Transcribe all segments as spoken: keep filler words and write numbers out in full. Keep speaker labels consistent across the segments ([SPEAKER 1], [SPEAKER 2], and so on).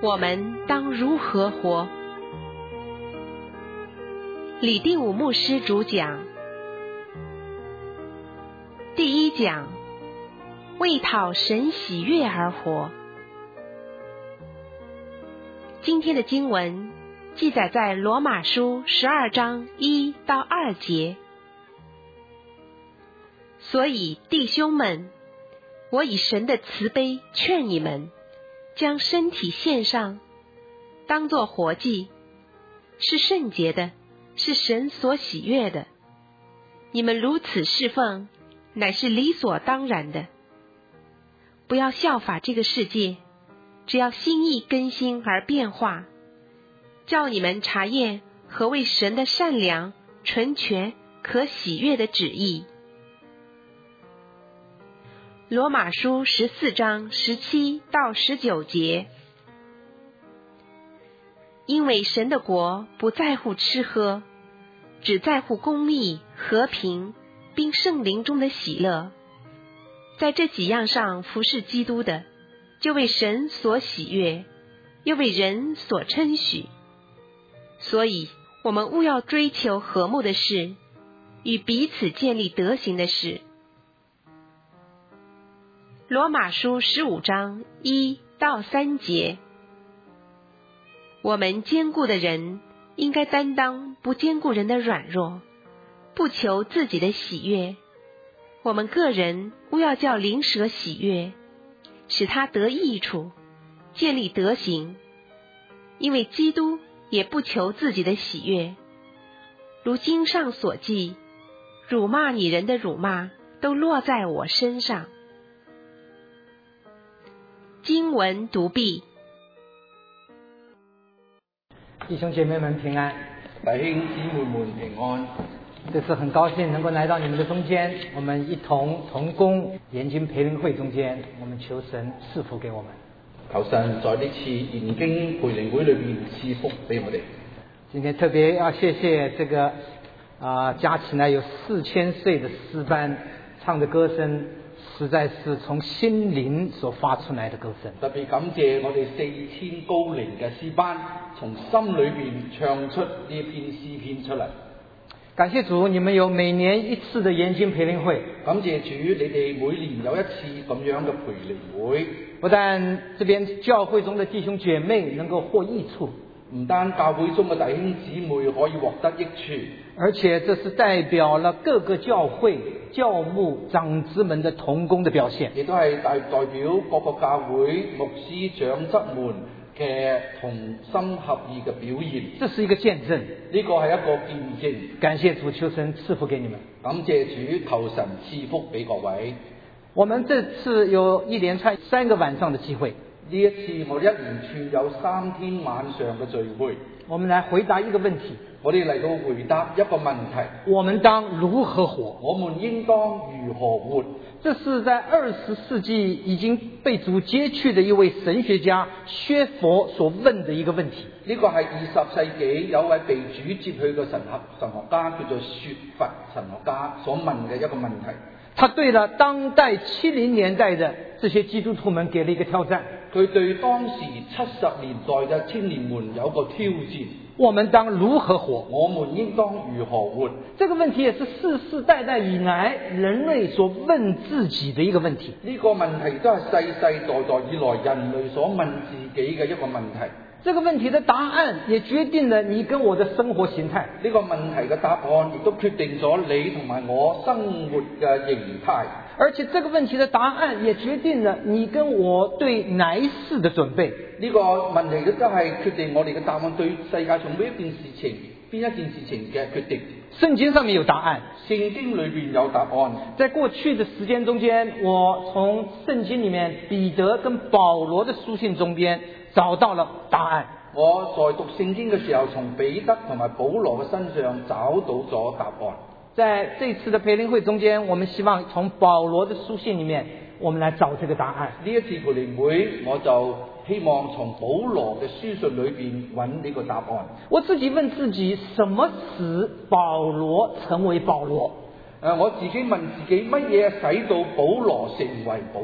[SPEAKER 1] 我们当如何活？李定武牧师主讲。第一讲，为讨神喜悦而活。今天的经文记载在罗马书十二章一到二节。所以弟兄们，我以神的慈悲劝你们，将身体献上，当作活祭，是圣洁的，是神所喜悦的。你们如此侍奉，乃是理所当然的。不要效法这个世界，只要心意更新而变化，叫你们查验何为神的善良、纯全、可喜悦的旨意。罗马书十四章十七到十九节。因为神的国不在乎吃喝，只在乎公义、和平，并圣灵中的喜乐。在这几样上服侍基督的，就为神所喜悦，又为人所称许。所以我们务要追求和睦的事，与彼此建立德行的事。罗马书十五章一到三节。我们坚固的人应该担当不坚固人的软弱，不求自己的喜悦。我们个人务要叫灵蛇喜悦，使他得益处，建立德行。因为基督也不求自己的喜悦。如经上所记，辱骂你人的辱骂都落在我身上。经文读毕。
[SPEAKER 2] 弟兄姐妹们平安，
[SPEAKER 3] 弟兄姊妹们平安。
[SPEAKER 2] 这次很高兴能够来到你们的中间，我们一同同工研经培灵会中间，我们求神赐福给我们。
[SPEAKER 3] 求神在呢次研經培靈會裏邊賜福俾我哋。
[SPEAKER 2] 今天特別要謝謝這個啊、呃，加起來有四千歲的詩班唱的歌聲，實在是從心靈所發出來的歌聲。
[SPEAKER 3] 特別感謝我哋四千高齡嘅詩班，從心裏邊唱出呢一篇詩篇出嚟。
[SPEAKER 2] 感謝主，你們有每年一次的研經培靈會。
[SPEAKER 3] 感謝主，你哋每年有一次咁樣嘅培靈會。
[SPEAKER 2] 不但這邊教會中的弟兄姐妹能夠獲益處，
[SPEAKER 3] 唔單教會中嘅弟兄姊妹可以獲得益處，
[SPEAKER 2] 而且這是代表了各個教會教牧長子們的同工的表現，
[SPEAKER 3] 亦都係代代表各個教會牧師長執們嘅同心合意嘅表現。
[SPEAKER 2] 這是一個見證，
[SPEAKER 3] 呢個係一個見證。
[SPEAKER 2] 感謝主，求神賜福給你們。
[SPEAKER 3] 感謝主，求神賜福俾各位。
[SPEAKER 2] 我們這次有一連串三個晚上的機會，
[SPEAKER 3] 呢一次我哋一連串有三天晚上嘅聚會。
[SPEAKER 2] 我們來回答一個問題，
[SPEAKER 3] 我哋嚟到回答一個問題：
[SPEAKER 2] 我們當如何活？
[SPEAKER 3] 我們應當如何活？
[SPEAKER 2] 這是在二十世紀已經被主接去的一位神學家薛佛所問的一個問題。
[SPEAKER 3] 呢個係二十世紀有位被主接去嘅神學神學家叫做薛佛神學家所問嘅一個問題。
[SPEAKER 2] 他對了當代七零年代的這些基督徒們給了一個挑戰。
[SPEAKER 3] 佢對當時七十年代嘅青年們有個挑戰：
[SPEAKER 2] 我們當如何活？
[SPEAKER 3] 我們應當如何活？
[SPEAKER 2] 這個問題也是世世代代以來人類所問自己的一個問題。
[SPEAKER 3] 呢個問題都係世世代代以來人類所問自己嘅一個問題。
[SPEAKER 2] 這個問題的答案也決定了你跟我的生活形態。
[SPEAKER 3] 呢個問題嘅答案亦都決定咗你同埋我生活嘅形態。
[SPEAKER 2] 而且這個問題的答案也決定了你跟我對來世的準備。
[SPEAKER 3] 呢個問題都係決定我哋嘅答案對世界上每一件事情、邊一件事情嘅決定。
[SPEAKER 2] 聖經上面有答案，
[SPEAKER 3] 聖經裏邊有答案。
[SPEAKER 2] 在過去的時間中間，我從聖經裡面彼得跟保羅的書信中間找到了答案。
[SPEAKER 3] 我在讀聖經嘅時候，從彼得同埋保羅嘅身上找到咗答案。
[SPEAKER 2] 在這次的培靈會中間，我們希望從保羅的書信裡面，我們來找這個答案。
[SPEAKER 3] 呢一次培靈會，我就希望從保羅嘅書信裏邊揾呢個答案。
[SPEAKER 2] 我自己問自己，什麼使保羅成為保羅？
[SPEAKER 3] 誒，我自己問自己，乜嘢使到保羅成為保羅？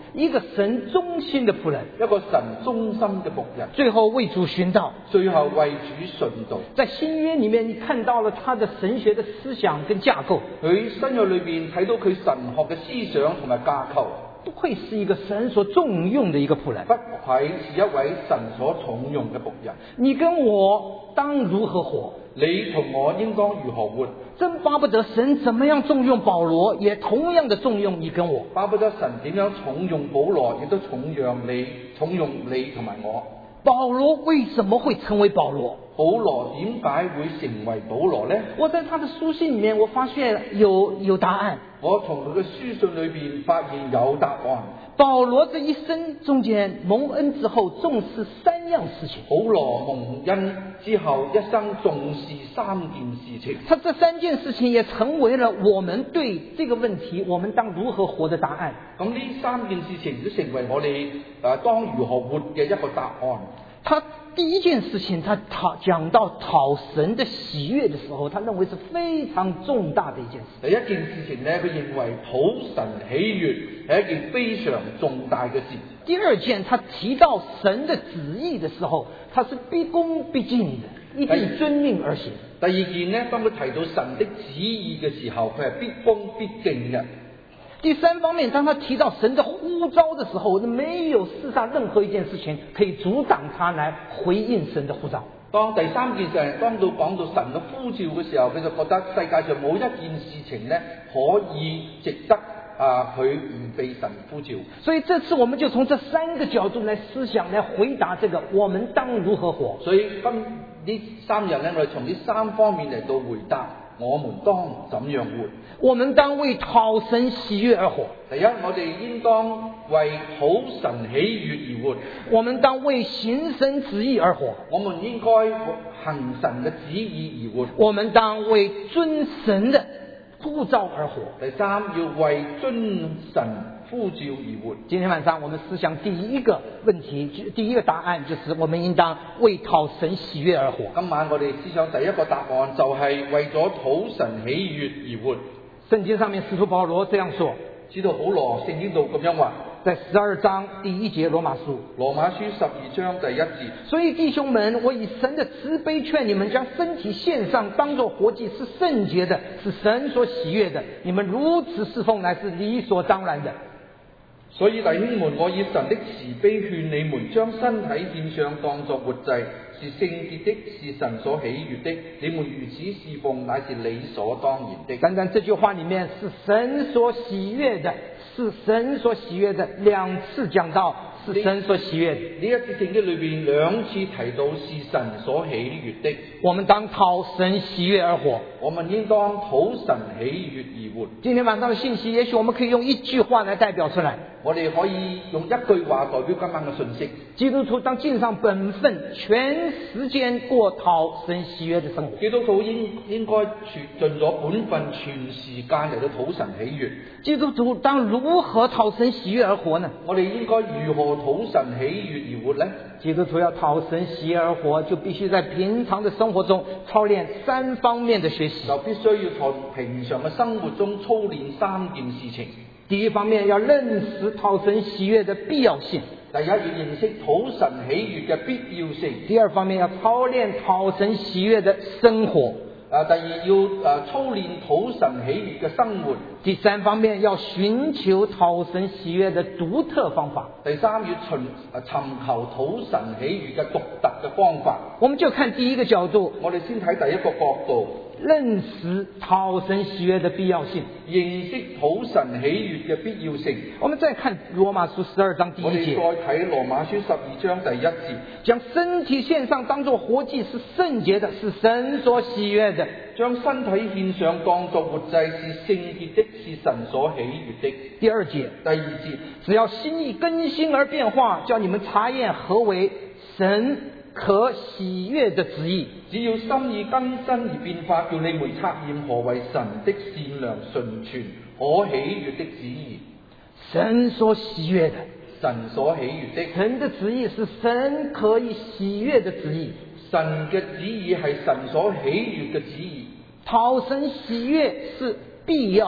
[SPEAKER 2] 一个神忠心的仆人，
[SPEAKER 3] 一個神忠心嘅僕人，
[SPEAKER 2] 最後為主殉道。
[SPEAKER 3] 最後為主殉道。
[SPEAKER 2] 在新約裡面，你看到了他的神學的思想跟架構。
[SPEAKER 3] 佢新約裏邊睇到佢神學嘅思想同埋架構。
[SPEAKER 2] 不愧是一個神所重用的一個僕人，
[SPEAKER 3] 不愧是一位神所重用嘅僕人。
[SPEAKER 2] 你跟我當如何活？
[SPEAKER 3] 你同我應當如何活？
[SPEAKER 2] 真巴不得神怎麼樣重用保羅，也同樣的重用你跟我。
[SPEAKER 3] 巴不得神點樣重用保羅，亦都重用你，重用你同埋我。
[SPEAKER 2] 保羅為什麼會成為保羅？
[SPEAKER 3] 保羅點解會成為保羅呢？
[SPEAKER 2] 我在他的書信裡面，我發現有有答案。
[SPEAKER 3] 我從佢嘅書信裏邊發現有答案。
[SPEAKER 2] 保羅這一生中間蒙恩之後，重視三樣事情。
[SPEAKER 3] 保羅蒙恩之後，一生重視三件事情。
[SPEAKER 2] 他這三件事情也成為了我們對這個問題我們當如何活的答案。
[SPEAKER 3] 咁呢三件事情都成為我哋誒當如何活嘅一個答案。
[SPEAKER 2] 他第一件事情，他討講到討神的喜悅的時候，他認為是非常重大的一件事。
[SPEAKER 3] 第一件事情呢，佢認為討神喜悅係一件非常重大嘅事。
[SPEAKER 2] 第二件，他提到神的旨意的時候，他是必恭必敬的，一定遵命而行。
[SPEAKER 3] 第二件呢，當佢提到神的旨意嘅時候，佢係必恭必敬嘅。
[SPEAKER 2] 第三方面，當他提到神的呼召的時候，沒有世上任何一件事情可以阻擋他來回應神的呼召。
[SPEAKER 3] 當第三件事，當到講到神嘅呼召嘅時候，佢就覺得世界上冇一件事情呢可以值得啊佢唔被神呼召。
[SPEAKER 2] 所以這次我們就從這三個角度來思想，來回答這個我們當如何活。
[SPEAKER 3] 所以今呢三日呢，我哋從呢三方面嚟到回答。我們當怎樣活？
[SPEAKER 2] 我們當為討神喜悅而活。
[SPEAKER 3] 第一，我哋應當為討神喜悅而活。
[SPEAKER 2] 我們當為行神旨意而活。
[SPEAKER 3] 我們應該行神嘅旨意而活。
[SPEAKER 2] 我們當為遵神的呼召而活。
[SPEAKER 3] 第三，要為遵神呼召而活。
[SPEAKER 2] 今天晚上我們思想第一個問題，第一個答案就是我們應當為討神喜悅而活。
[SPEAKER 3] 今晚我哋思想第一個答案就係為咗討神喜悅而活。
[SPEAKER 2] 聖經上面使徒保羅這樣說，
[SPEAKER 3] 使徒保羅聖經度咁樣話，
[SPEAKER 2] 在十二章第一節羅馬書，
[SPEAKER 3] 羅馬書十二章第一節。
[SPEAKER 2] 所以弟兄們，我以神的慈悲勸你們，將身體獻上，當作活祭，是聖潔的，是神所喜悅的。你們如此侍奉，乃是理所當然的。
[SPEAKER 3] 所以弟兄們，我以神的慈悲勸你們，將身體獻上，當作活祭，是聖潔的，是神所喜悅的。你們如此侍奉，乃是理所當然的。
[SPEAKER 2] 單單這句話裡面是神所喜悅的，是神所喜悅的，兩次講到是神所喜悅的。
[SPEAKER 3] 呢一節聖經裏邊兩次提到是神所喜悅的。
[SPEAKER 2] 我們當討神喜悅而活。
[SPEAKER 3] 我們應當討神喜悅而活。
[SPEAKER 2] 今天晚上的信息，也許我們可以用一句話來代表出來。
[SPEAKER 3] 我哋可以用一句話代表今晚嘅信息。
[SPEAKER 2] 基督徒當盡上本分，全時間過討神喜悅的生活。
[SPEAKER 3] 基督徒應應該全盡咗本分，全時間嚟到討神喜悅。
[SPEAKER 2] 基督徒當如何討神喜悅而活呢？
[SPEAKER 3] 我哋應該如何討神喜悅而活呢？
[SPEAKER 2] 基督徒要討神喜悅而活，就必須在平常的生活中操練三方面的學習。
[SPEAKER 3] 就必須要從平常嘅生活中操練三件事情。
[SPEAKER 2] 第一方面要認識討神喜悅的必要性。
[SPEAKER 3] 第一，要認識討神喜悅嘅必要性。
[SPEAKER 2] 第二方面要操練討神喜悅的生活。
[SPEAKER 3] 啊，第二要誒操練討神喜悅嘅生活。
[SPEAKER 2] 第三方面要尋求討神喜悅的獨特方法。
[SPEAKER 3] 第三要尋尋求討神喜悅嘅獨特嘅方法。
[SPEAKER 2] 我們就看第一個角度，
[SPEAKER 3] 我哋先睇第一個角度，
[SPEAKER 2] 認識討神喜悅的必要性，
[SPEAKER 3] 認識討神喜悅嘅必要性。
[SPEAKER 2] 我們再看羅馬書十二章第一節，
[SPEAKER 3] 我哋再睇羅馬書十二章第一節，
[SPEAKER 2] 將身體獻上當作活祭，是聖潔的，是神所喜悅的。
[SPEAKER 3] 將身體獻上當作活祭，是聖潔的，是神所喜悅的。
[SPEAKER 2] 第二節，
[SPEAKER 3] 第二節，
[SPEAKER 2] 只要心意更新而變化，叫你們查驗何為神可喜悅的旨意。
[SPEAKER 3] 只要心意更新而變化，叫你們察驗何為神的善良、純全、可喜悅的旨意。
[SPEAKER 2] 神所喜悅的，
[SPEAKER 3] 神所喜悅的，
[SPEAKER 2] 神的旨意是神可以喜悅的旨意。
[SPEAKER 3] 神嘅旨意係神所喜悅嘅旨意。
[SPEAKER 2] 討神喜悅是必要的，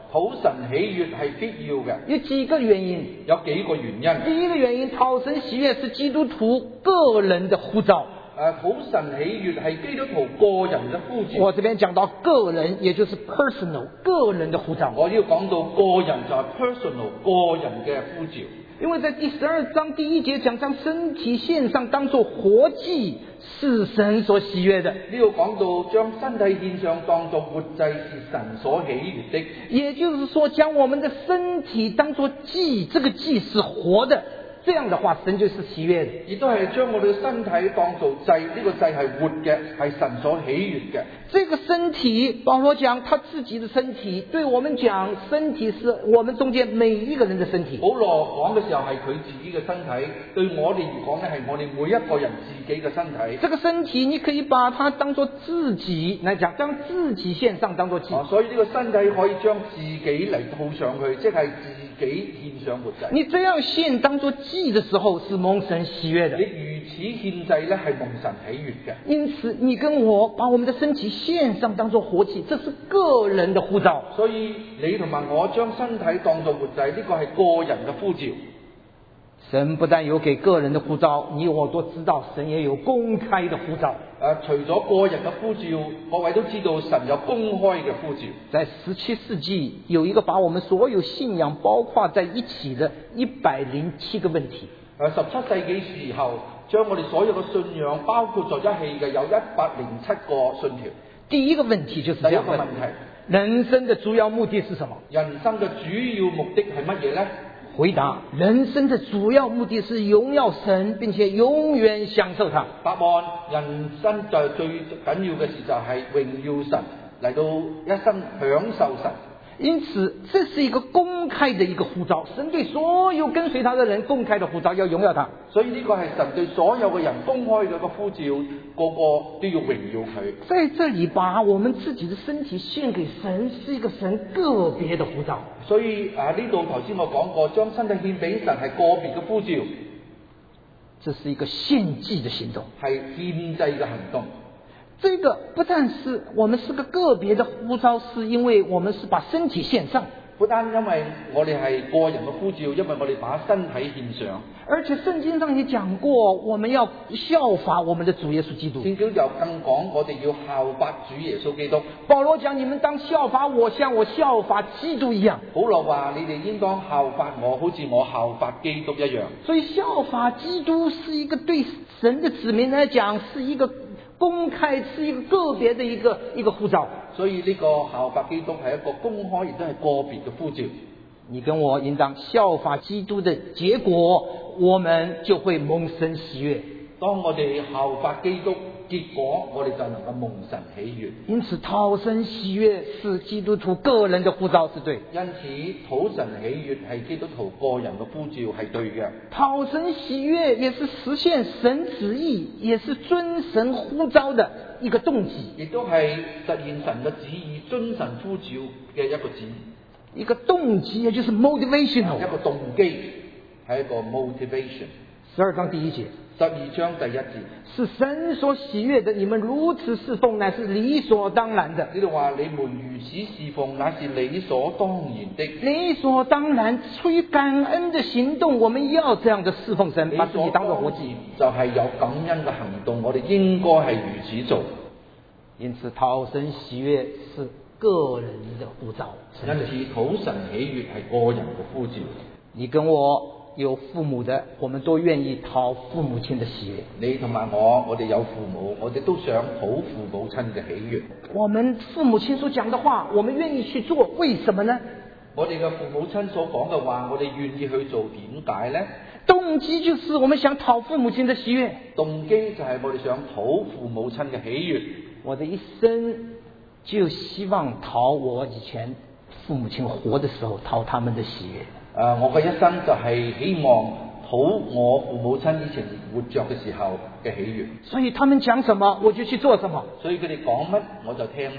[SPEAKER 3] 討神喜悦係必要嘅，
[SPEAKER 2] 有幾個原因。
[SPEAKER 3] 有幾個原因。
[SPEAKER 2] 第一個原因，討神喜悦是基督徒個人的呼召。
[SPEAKER 3] 誒，討神喜悦係基督徒個人嘅呼召。
[SPEAKER 2] 我這邊講到個人，也就是 personal 個人的呼召。
[SPEAKER 3] 我要講到個人就係 personal 個人嘅呼召。
[SPEAKER 2] 因為在第十二章第一節講，將身體獻上當作活祭，是神所喜悦的。
[SPEAKER 3] 呢度講到將身體獻上當作活祭，是神所喜悦的。
[SPEAKER 2] 也就是說，將我們的身體當作祭，這個祭是活的。這樣的話，神就是喜悦的。
[SPEAKER 3] 亦都係將我哋嘅身體當做祭，呢、這個祭係活嘅，係神所喜悦嘅。
[SPEAKER 2] 這個身體，保羅講他自己的身體，對我們講，身體是我們中間每一個人的身體。
[SPEAKER 3] 保羅講嘅時候係佢自己嘅身體，對我哋而講咧係我哋每一個人自己嘅身體。
[SPEAKER 2] 這個身體你可以把它當作自己來講，將自己獻上當作祭。
[SPEAKER 3] 啊，所以呢個身體可以將自己嚟套上去，即係自己獻上活祭。
[SPEAKER 2] 你這樣獻當作祭的時候，是蒙神喜悦的。
[SPEAKER 3] 你如此獻祭咧，係蒙神喜悦嘅。
[SPEAKER 2] 因此，你跟我把我們的身體獻上當作活祭，這是個人的呼召。
[SPEAKER 3] 所以你同埋我將身體當作活祭，呢個係個人嘅呼召。
[SPEAKER 2] 神不但有給個人的呼召，你我都知道，神也有公開的呼召。
[SPEAKER 3] 誒，除咗個人嘅呼召，各位都知道神有公開嘅呼召。
[SPEAKER 2] 在十七世紀，有一個把我們所有信仰包括在一起的一百零七個問題。
[SPEAKER 3] 誒，十七世紀時候，將我哋所有嘅信仰包括在一起嘅有一百零七個信條。
[SPEAKER 2] 第一個問題就是這樣問，
[SPEAKER 3] 第一個問題，
[SPEAKER 2] 人生的主要目的是什麼？
[SPEAKER 3] 人生嘅主要目的係乜嘢呢？
[SPEAKER 2] 回答：人生的主要目的是榮耀神，並且永遠享受它。
[SPEAKER 3] 答案：人生就最緊要嘅事就係榮耀神，嚟到一生享受神。
[SPEAKER 2] 因此，這是一個公開的一個呼召，神對所有跟隨他的人公開的呼召，要榮耀他。
[SPEAKER 3] 所以呢個係神對所有嘅人公開嘅一個呼召，個個都要榮耀佢。
[SPEAKER 2] 在這裏把我們自己的身體獻給神，是一個神個別的呼召。
[SPEAKER 3] 所以啊，呢度頭先我講過，將身體獻俾神係個別嘅呼召，
[SPEAKER 2] 這是一個獻祭的行動，
[SPEAKER 3] 係獻祭嘅行動。
[SPEAKER 2] 這個不但是我們是個個別的呼召，是因為我們是把身體獻上。
[SPEAKER 3] 不單因為我哋係個人嘅呼召，因為我哋把身體獻上。
[SPEAKER 2] 而且聖經上也講過，我們要效法我們的主耶穌基督。
[SPEAKER 3] 聖經就更講，我哋要效法主耶穌基督。
[SPEAKER 2] 保羅講，你們當效法我，像我效法基督一樣。
[SPEAKER 3] 保羅話：你哋應當效法我，好似我效法基督一樣。
[SPEAKER 2] 所以效法基督是一個對神的子民來講，是一個公開，是一個個別的一個一個呼召。
[SPEAKER 3] 所以呢個效法基督係一個公開，亦都係個別嘅呼召。
[SPEAKER 2] 你跟我應當效法基督的結果，我們就會蒙神喜悅。
[SPEAKER 3] 當我哋效法基督，結果我哋就能夠蒙神喜悅。
[SPEAKER 2] 因此討神喜悅是基督徒個人的呼召，是對。
[SPEAKER 3] 因此討神喜悅係基督徒個人嘅呼召，係對嘅。
[SPEAKER 2] 討神喜悅也是實現神旨意，也是遵神呼召的一個動機，
[SPEAKER 3] 亦都係實現神嘅旨意、遵神呼召嘅一個旨意。
[SPEAKER 2] 一個動機，也就是 motivational，
[SPEAKER 3] 一個動機係一個 motivation。
[SPEAKER 2] 十二章第一節，
[SPEAKER 3] 十二章第一節，
[SPEAKER 2] 是神所喜悅的，你們如此侍奉，乃是理所當然的。
[SPEAKER 3] 呢度話你們如此侍奉，乃是理所當然的。
[SPEAKER 2] 理所當然，出於感恩的行動，我們要這樣的侍奉神，把自己當作活祭，
[SPEAKER 3] 就係有感恩嘅行動，我哋應該係如此做。
[SPEAKER 2] 因此討神喜悅是個人的呼召，
[SPEAKER 3] 因此討神喜悅係個人嘅呼召。
[SPEAKER 2] 你跟我有父母的，我們都願意討父母親的喜悅。
[SPEAKER 3] 你同埋我，我哋有父母，我哋都想討父母親嘅喜悅。
[SPEAKER 2] 我們父母親所講的話，我們願意去做，為什麼呢？
[SPEAKER 3] 我哋嘅父母親所講嘅話，我哋願意去做，點解呢？
[SPEAKER 2] 動機就是我們想討父母親的喜悅。
[SPEAKER 3] 動機就係我哋想討父母親嘅喜悅。
[SPEAKER 2] 我的一生就希望討我以前父母親活的時候討他們的喜悅。
[SPEAKER 3] 誒、呃，我嘅一生就係希望討我父母親以前活着嘅時候嘅喜悅。
[SPEAKER 2] 所以他們講什麼我就去做什麼。
[SPEAKER 3] 所以佢哋講乜我就聽乜。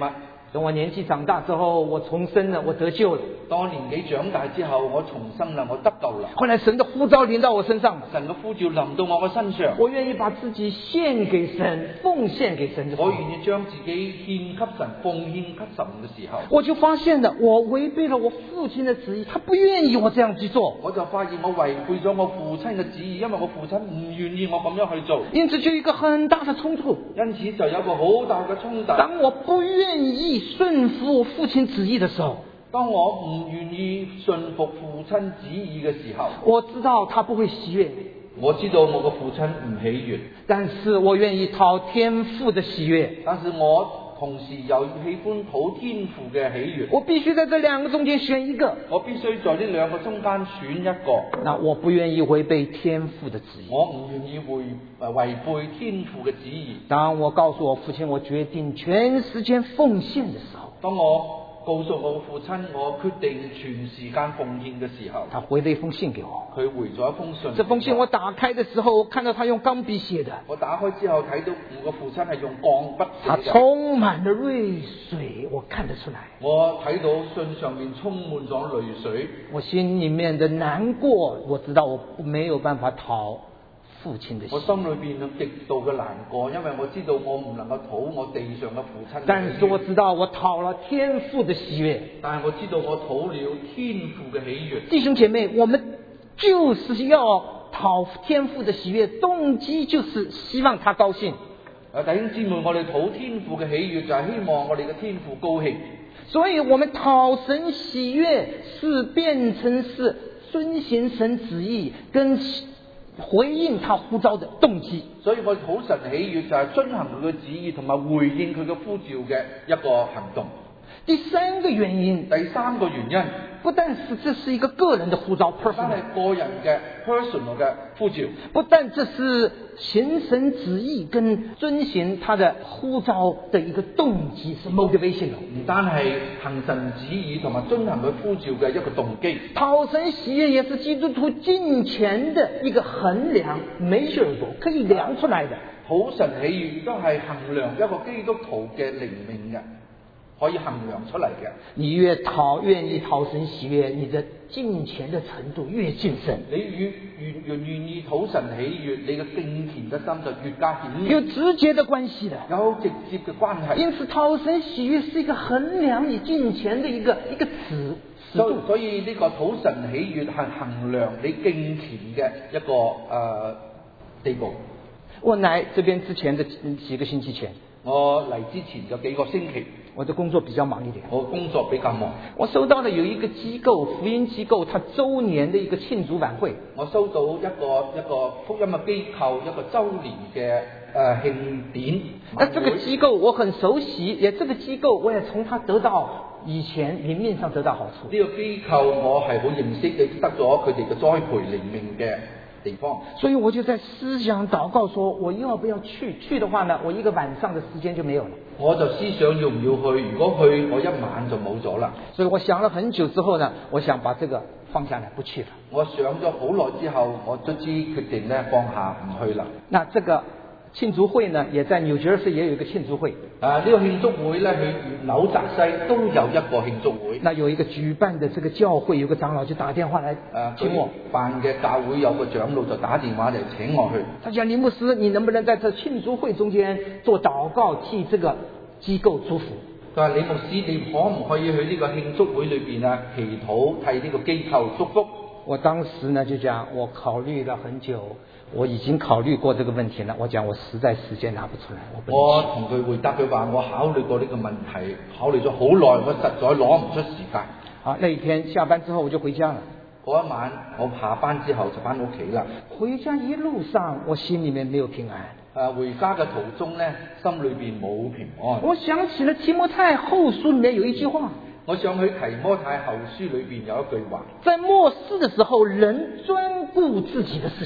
[SPEAKER 2] 等我年纪长大之后，我重生了，我得救了。
[SPEAKER 3] 當我年紀長大之後，我重生啦，我得救啦。
[SPEAKER 2] 後來神的呼召臨到我身上，
[SPEAKER 3] 神嘅呼召臨到我嘅身上，
[SPEAKER 2] 我願意把自己獻給神，奉獻給神的時候，
[SPEAKER 3] 我願意將自己獻給神，奉獻給神嘅時候，
[SPEAKER 2] 我就發現了我違背了我父親的旨意，他不願意我這樣去做。
[SPEAKER 3] 我就發現我違背咗我父親嘅旨意，因為我父親唔願意我咁樣去做，
[SPEAKER 2] 因此就有一個很大的衝突。
[SPEAKER 3] 因此就有一個好大嘅衝突。
[SPEAKER 2] 當我不願意順服父親旨意的時候，
[SPEAKER 3] 當我唔願意順服父親旨意嘅時候，
[SPEAKER 2] 我知道他不會喜悅，
[SPEAKER 3] 我知道我個父親唔喜悅，
[SPEAKER 2] 但是我願意討天父的喜悅。
[SPEAKER 3] 但是我同時又喜歡討天父嘅喜悅。
[SPEAKER 2] 我必須在這兩個中間選一個，
[SPEAKER 3] 我必須在呢兩個中間選一個。
[SPEAKER 2] 那我不願意違背天父的旨意，
[SPEAKER 3] 我唔願意違誒違背天父嘅旨意。
[SPEAKER 2] 當我告訴我父親我決定全時間奉獻的時候，
[SPEAKER 3] 當我告訴我父親我決定全時間奉獻嘅時候，
[SPEAKER 2] 他回了一封信給我。
[SPEAKER 3] 佢回咗一封信。
[SPEAKER 2] 這封信我打開的時候，我看到他用鋼筆寫的，
[SPEAKER 3] 我打開之後睇到我個父親係用鋼筆
[SPEAKER 2] 他
[SPEAKER 3] 寫嘅。
[SPEAKER 2] 充滿了淚水，我看得出來。
[SPEAKER 3] 我睇到信上面充滿咗淚水，
[SPEAKER 2] 我心裏面的難過，我知道我沒有辦法討父親的喜
[SPEAKER 3] 我心裏邊有極度嘅難過，因為我知道我唔能夠討我地上嘅父親嘅喜悅。
[SPEAKER 2] 但是我知道我討了天父的喜悅。
[SPEAKER 3] 但係我知道我討了天父嘅喜悅。
[SPEAKER 2] 弟兄姐妹，我們就是要討天父的喜悅，動機就是希望他高興。
[SPEAKER 3] 啊，弟兄姊妹，我哋討天父嘅喜悅就係希望我哋嘅天父高興。
[SPEAKER 2] 所以我們討神喜悅是變成是遵行神旨意跟回應他呼召的動機。
[SPEAKER 3] 所以我討神喜悅就係遵行佢嘅旨意同埋回應佢嘅呼召嘅一個行動。
[SPEAKER 2] 第三個原因，
[SPEAKER 3] 第三個原因，
[SPEAKER 2] 不但是這是一個個人的呼召
[SPEAKER 3] 但
[SPEAKER 2] personal，
[SPEAKER 3] 係個人嘅 personal 嘅呼召，
[SPEAKER 2] 不但這是行神旨意跟遵行他的呼召的一個動機，是 motivation。
[SPEAKER 3] 唔單係行神旨意同埋遵行佢呼召嘅一個動機。
[SPEAKER 2] 討神喜悅也是基督徒敬虔的一個衡量 measurable， 可以量出來的。
[SPEAKER 3] 討神喜悅都係衡量一個基督徒嘅靈命嘅，可以衡量出嚟嘅。
[SPEAKER 2] 你越討願意討神喜悅，你的敬虔的程度越敬神。
[SPEAKER 3] 你越越越願意討神喜悅，你嘅敬虔嘅心就越加顯明，
[SPEAKER 2] 有直接的關係的，
[SPEAKER 3] 有直接嘅關係。
[SPEAKER 2] 因此討神喜悅是一個衡量你敬虔的一個一個尺
[SPEAKER 3] 所以所以呢個討神喜悅係衡量你敬虔嘅一個誒、呃、地步。
[SPEAKER 2] 我來這邊之前的幾個星期前，
[SPEAKER 3] 我嚟之前嘅幾個星期，
[SPEAKER 2] 我的工作比較忙一點，
[SPEAKER 3] 我工作比較忙，
[SPEAKER 2] 我收到了有一個機構福音機構，它周年的一個慶祝晚會。
[SPEAKER 3] 我收到一個一個福音嘅機構一個周年嘅誒慶典。
[SPEAKER 2] 那這個機構我很熟悉，也這個機構我也從它得到以前靈命上得到好處。
[SPEAKER 3] 呢個機構我係好認識，亦得咗佢哋嘅栽培靈命嘅地方，
[SPEAKER 2] 所以我就在思想禱告說，我要不要去？去的話呢，我一個晚上的時間就沒有了。
[SPEAKER 3] 我就思想要唔要去，如果去我一晚就冇咗啦。
[SPEAKER 2] 所以我想了很久之後呢，我想把這個放下來不去了。
[SPEAKER 3] 我想咗好耐之後，我卒之決定咧放下唔去啦。
[SPEAKER 2] 那這個慶祝會呢，也在紐約市也有一個慶祝會。
[SPEAKER 3] 啊，呢、這個慶祝會咧，去紐澤西都有一個慶祝會。
[SPEAKER 2] 那有一個舉辦的這個教會，有個長老就打電話來請我。
[SPEAKER 3] 辦嘅教會有個長老就打電話嚟請我去。
[SPEAKER 2] 他講：林牧師，你能不能在這慶祝會中間做禱告，替這個機構祝福？
[SPEAKER 3] 佢話：李牧師，你可唔可以去呢個慶祝會裏邊啊，祈禱替呢個機構祝福？
[SPEAKER 2] 我當時呢就講，我考慮了很久，我已經考慮過這個問題了。我講我實在時間拿不出來，我不能去。
[SPEAKER 3] 我同佢回答佢話，我考慮過呢個問題，考慮咗好耐，我實在攞唔出時間。
[SPEAKER 2] 好，那一天下班之後我就回家了。
[SPEAKER 3] 嗰一晚我下班之後就翻屋企啦。
[SPEAKER 2] 回家一路上我心裏面沒有平安。
[SPEAKER 3] 誒，回家嘅途中呢，心裏邊冇平安。
[SPEAKER 2] 我想起了提摩太後書裏面有一句話。
[SPEAKER 3] 我想起提摩太後書裏邊有一句話，
[SPEAKER 2] 在末世的時候，人專顧自己的事情。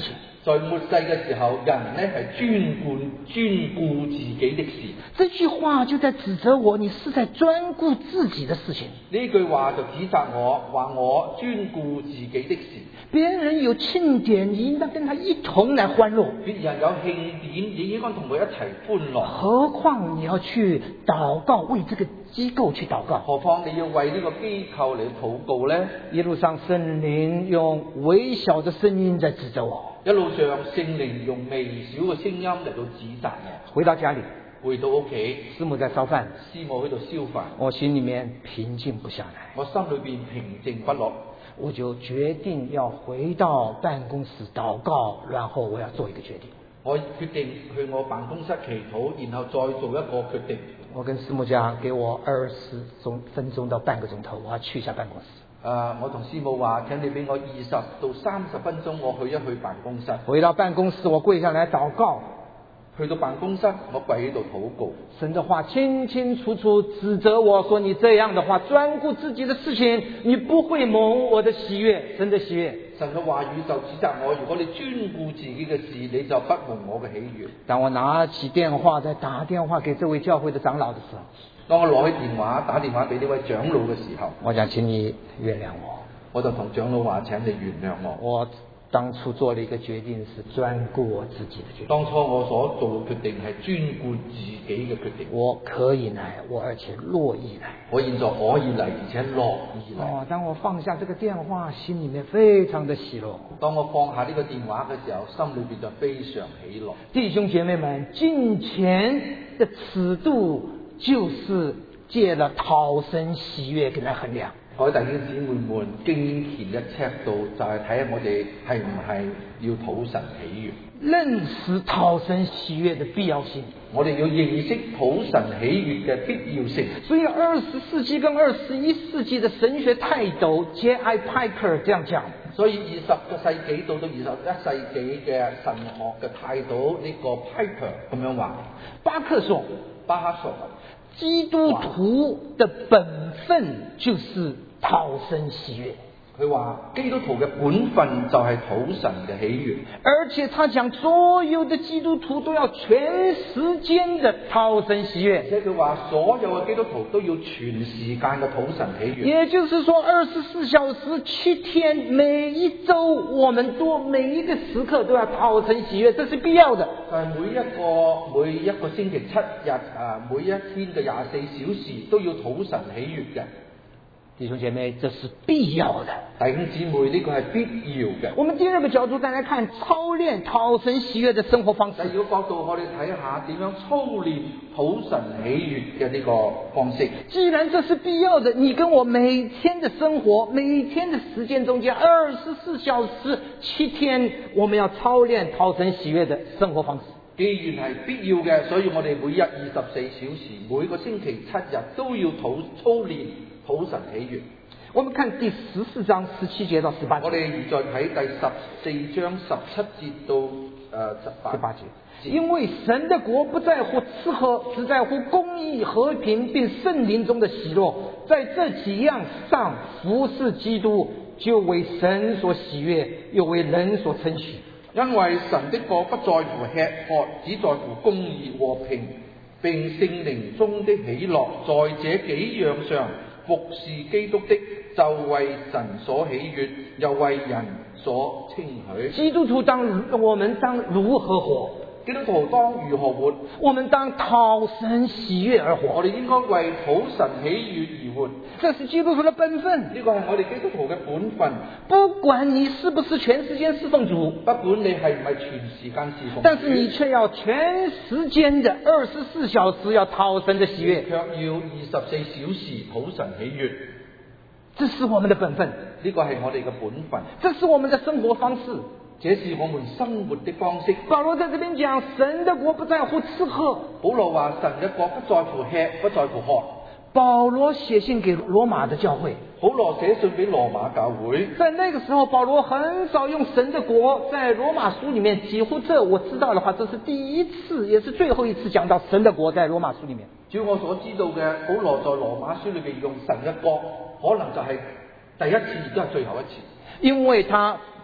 [SPEAKER 3] 在末世嘅時候，人呢係專顧專顧自己的事。
[SPEAKER 2] 这句话就在指责我，你是在专顾自己的事情。
[SPEAKER 3] 呢句話就指責我，話我專顧自己的事。
[SPEAKER 2] 别人有庆典，你应当跟他一同来欢乐。
[SPEAKER 3] 別人有慶典，你應該同佢一齊歡樂。
[SPEAKER 2] 何況你要去禱告，為這個機構去禱告。
[SPEAKER 3] 何況你要為呢個機構嚟禱告呢？
[SPEAKER 2] 一路上聖靈用微小的聲音在指責我。
[SPEAKER 3] 一路上聖靈用微小嘅聲音嚟到指責我。
[SPEAKER 2] 回到家裏，
[SPEAKER 3] 回到屋企，
[SPEAKER 2] 師母在燒飯，
[SPEAKER 3] 師母喺度燒飯，
[SPEAKER 2] 我心裏面平靜不下來，
[SPEAKER 3] 我心裏邊平靜不落，
[SPEAKER 2] 我就決定要回到辦公室禱告，然後我要做一個決定。
[SPEAKER 3] 我決定去我辦公室祈禱，然後再做一個決定。
[SPEAKER 2] 我跟師母講，給我二十分鐘到半個鐘頭，我要去一下辦公室。
[SPEAKER 3] 誒、呃，我同師母話：請你俾我二十到三十分鐘，我去一去辦公室。
[SPEAKER 2] 回到辦公室，我跪下來禱告。
[SPEAKER 3] 去到辦公室，我跪喺度禱告。
[SPEAKER 2] 神的話清清楚楚指責我說：你這樣的話，專顧自己的事情，你不會蒙我的喜悅，神的喜悅。
[SPEAKER 3] 神嘅話語就指責我：如果你專顧自己嘅事，你就不蒙我嘅喜悅。
[SPEAKER 2] 當我拿起電話在打電話給這位教會的長老的時候，
[SPEAKER 3] 當我攞起電話打電話俾呢位長老嘅時候，
[SPEAKER 2] 我想請你原諒我，
[SPEAKER 3] 我就同長老話：請你原諒我。
[SPEAKER 2] 我當初做了一個決定，是專顧我自己的決定。
[SPEAKER 3] 當初我所做嘅決定係專顧自己嘅決定。
[SPEAKER 2] 我可以來，我而且樂意來。
[SPEAKER 3] 我現在可以嚟，而且樂意嚟。
[SPEAKER 2] 哦，當我放下這個電話，心裏面非常的喜樂。
[SPEAKER 3] 當我放下呢個電話嘅時候，心裏邊就非常喜樂。
[SPEAKER 2] 弟兄姐妹們，敬虔的尺度就是借了討神喜悅給來衡量。
[SPEAKER 3] 各位弟兄姊妹們，敬虔嘅尺度就係睇下我哋係唔係要討神喜悅，
[SPEAKER 2] 認識討神喜悅的必要性。
[SPEAKER 3] 我哋要認識討神喜悅嘅必要性。
[SPEAKER 2] 所以二十世紀跟二十一世紀的神學泰斗 J I Packer 這樣講。
[SPEAKER 3] 所以二十個世紀到到二十一世紀嘅神學嘅泰斗呢個 Packer 咁樣話。
[SPEAKER 2] 巴克說，
[SPEAKER 3] 巴克說，
[SPEAKER 2] 基督徒的本分就是討神喜悅。
[SPEAKER 3] 佢話基督徒嘅本分就係討神嘅喜悅，
[SPEAKER 2] 而且他講所有的基督徒都要全時間的討神喜悅。
[SPEAKER 3] 而且佢話所有嘅基督徒都要全時間嘅討神喜悅。
[SPEAKER 2] 也就是說二十四小時七天，每一周我們都每一個時刻都要討神喜悅，這是必要的。
[SPEAKER 3] 就係每一個每一個星期七日啊，每一天嘅廿四小時都要討神喜悅嘅。
[SPEAKER 2] 弟兄姐妹，這是必要的。
[SPEAKER 3] 弟兄姊妹，呢個係必要嘅。
[SPEAKER 2] 我們第二個角度再來看操練討神喜悅的生活方式。
[SPEAKER 3] 第二個角度，我哋睇下點樣操練討神喜悅嘅呢個方式。
[SPEAKER 2] 既然這是必要的，你跟我每天的生活，每天的時間中間，二十四小時七天，我們要操練討神喜悅的生活方式。
[SPEAKER 3] 既然係必要嘅，所以我哋每日二十四小時，每個星期七日都要討操練討神喜悅。
[SPEAKER 2] 我們看第十四章十七節到十八節。
[SPEAKER 3] 我哋再睇第十四章十七節到誒十八節。
[SPEAKER 2] 因為神的國不在乎吃喝，只在乎公義、和平並聖靈中的喜樂。在這幾樣上服侍基督，就為神所喜悅，又為人所稱許。
[SPEAKER 3] 因為神的國不在乎吃喝，只在乎公義、和平並聖靈中的喜樂。在這幾樣上服侍基督的，就為神所喜悅，又為人所稱許。
[SPEAKER 2] 基督徒當我們當如何活？
[SPEAKER 3] 基督徒當如何活？
[SPEAKER 2] 我們當討神喜悅而活。
[SPEAKER 3] 我哋應該為討神喜悅而活。
[SPEAKER 2] 這是基督徒的本分。
[SPEAKER 3] 呢個係我哋基督徒嘅本分。
[SPEAKER 2] 不管你是不是全時間侍奉主，
[SPEAKER 3] 不管你係唔係全時間侍奉主，
[SPEAKER 2] 但是你卻要全時間的二十四小時要討神的喜悅，
[SPEAKER 3] 卻要二十四小時討神喜悅。
[SPEAKER 2] 這是我們的本分。
[SPEAKER 3] 呢個係我哋嘅本分。
[SPEAKER 2] 這是我們的生活方式。
[SPEAKER 3] 這是我們生活的方式。
[SPEAKER 2] 保羅在這邊講，神的國不在乎吃喝。
[SPEAKER 3] 保羅話神嘅國不在乎吃，不在乎喝。
[SPEAKER 2] 保羅寫信給羅馬的教會。
[SPEAKER 3] 保羅寫信俾羅馬教會。
[SPEAKER 2] 在那個時候，保羅很少用神的國，在羅馬書裡面，幾乎這我知道的話，這是第一次，也是最後一次講到神的國在羅馬書裡面。
[SPEAKER 3] 照我所知道嘅，保羅在羅馬書裡面用神嘅國，可能就係第一次，亦都係最後一次。
[SPEAKER 2] 因為他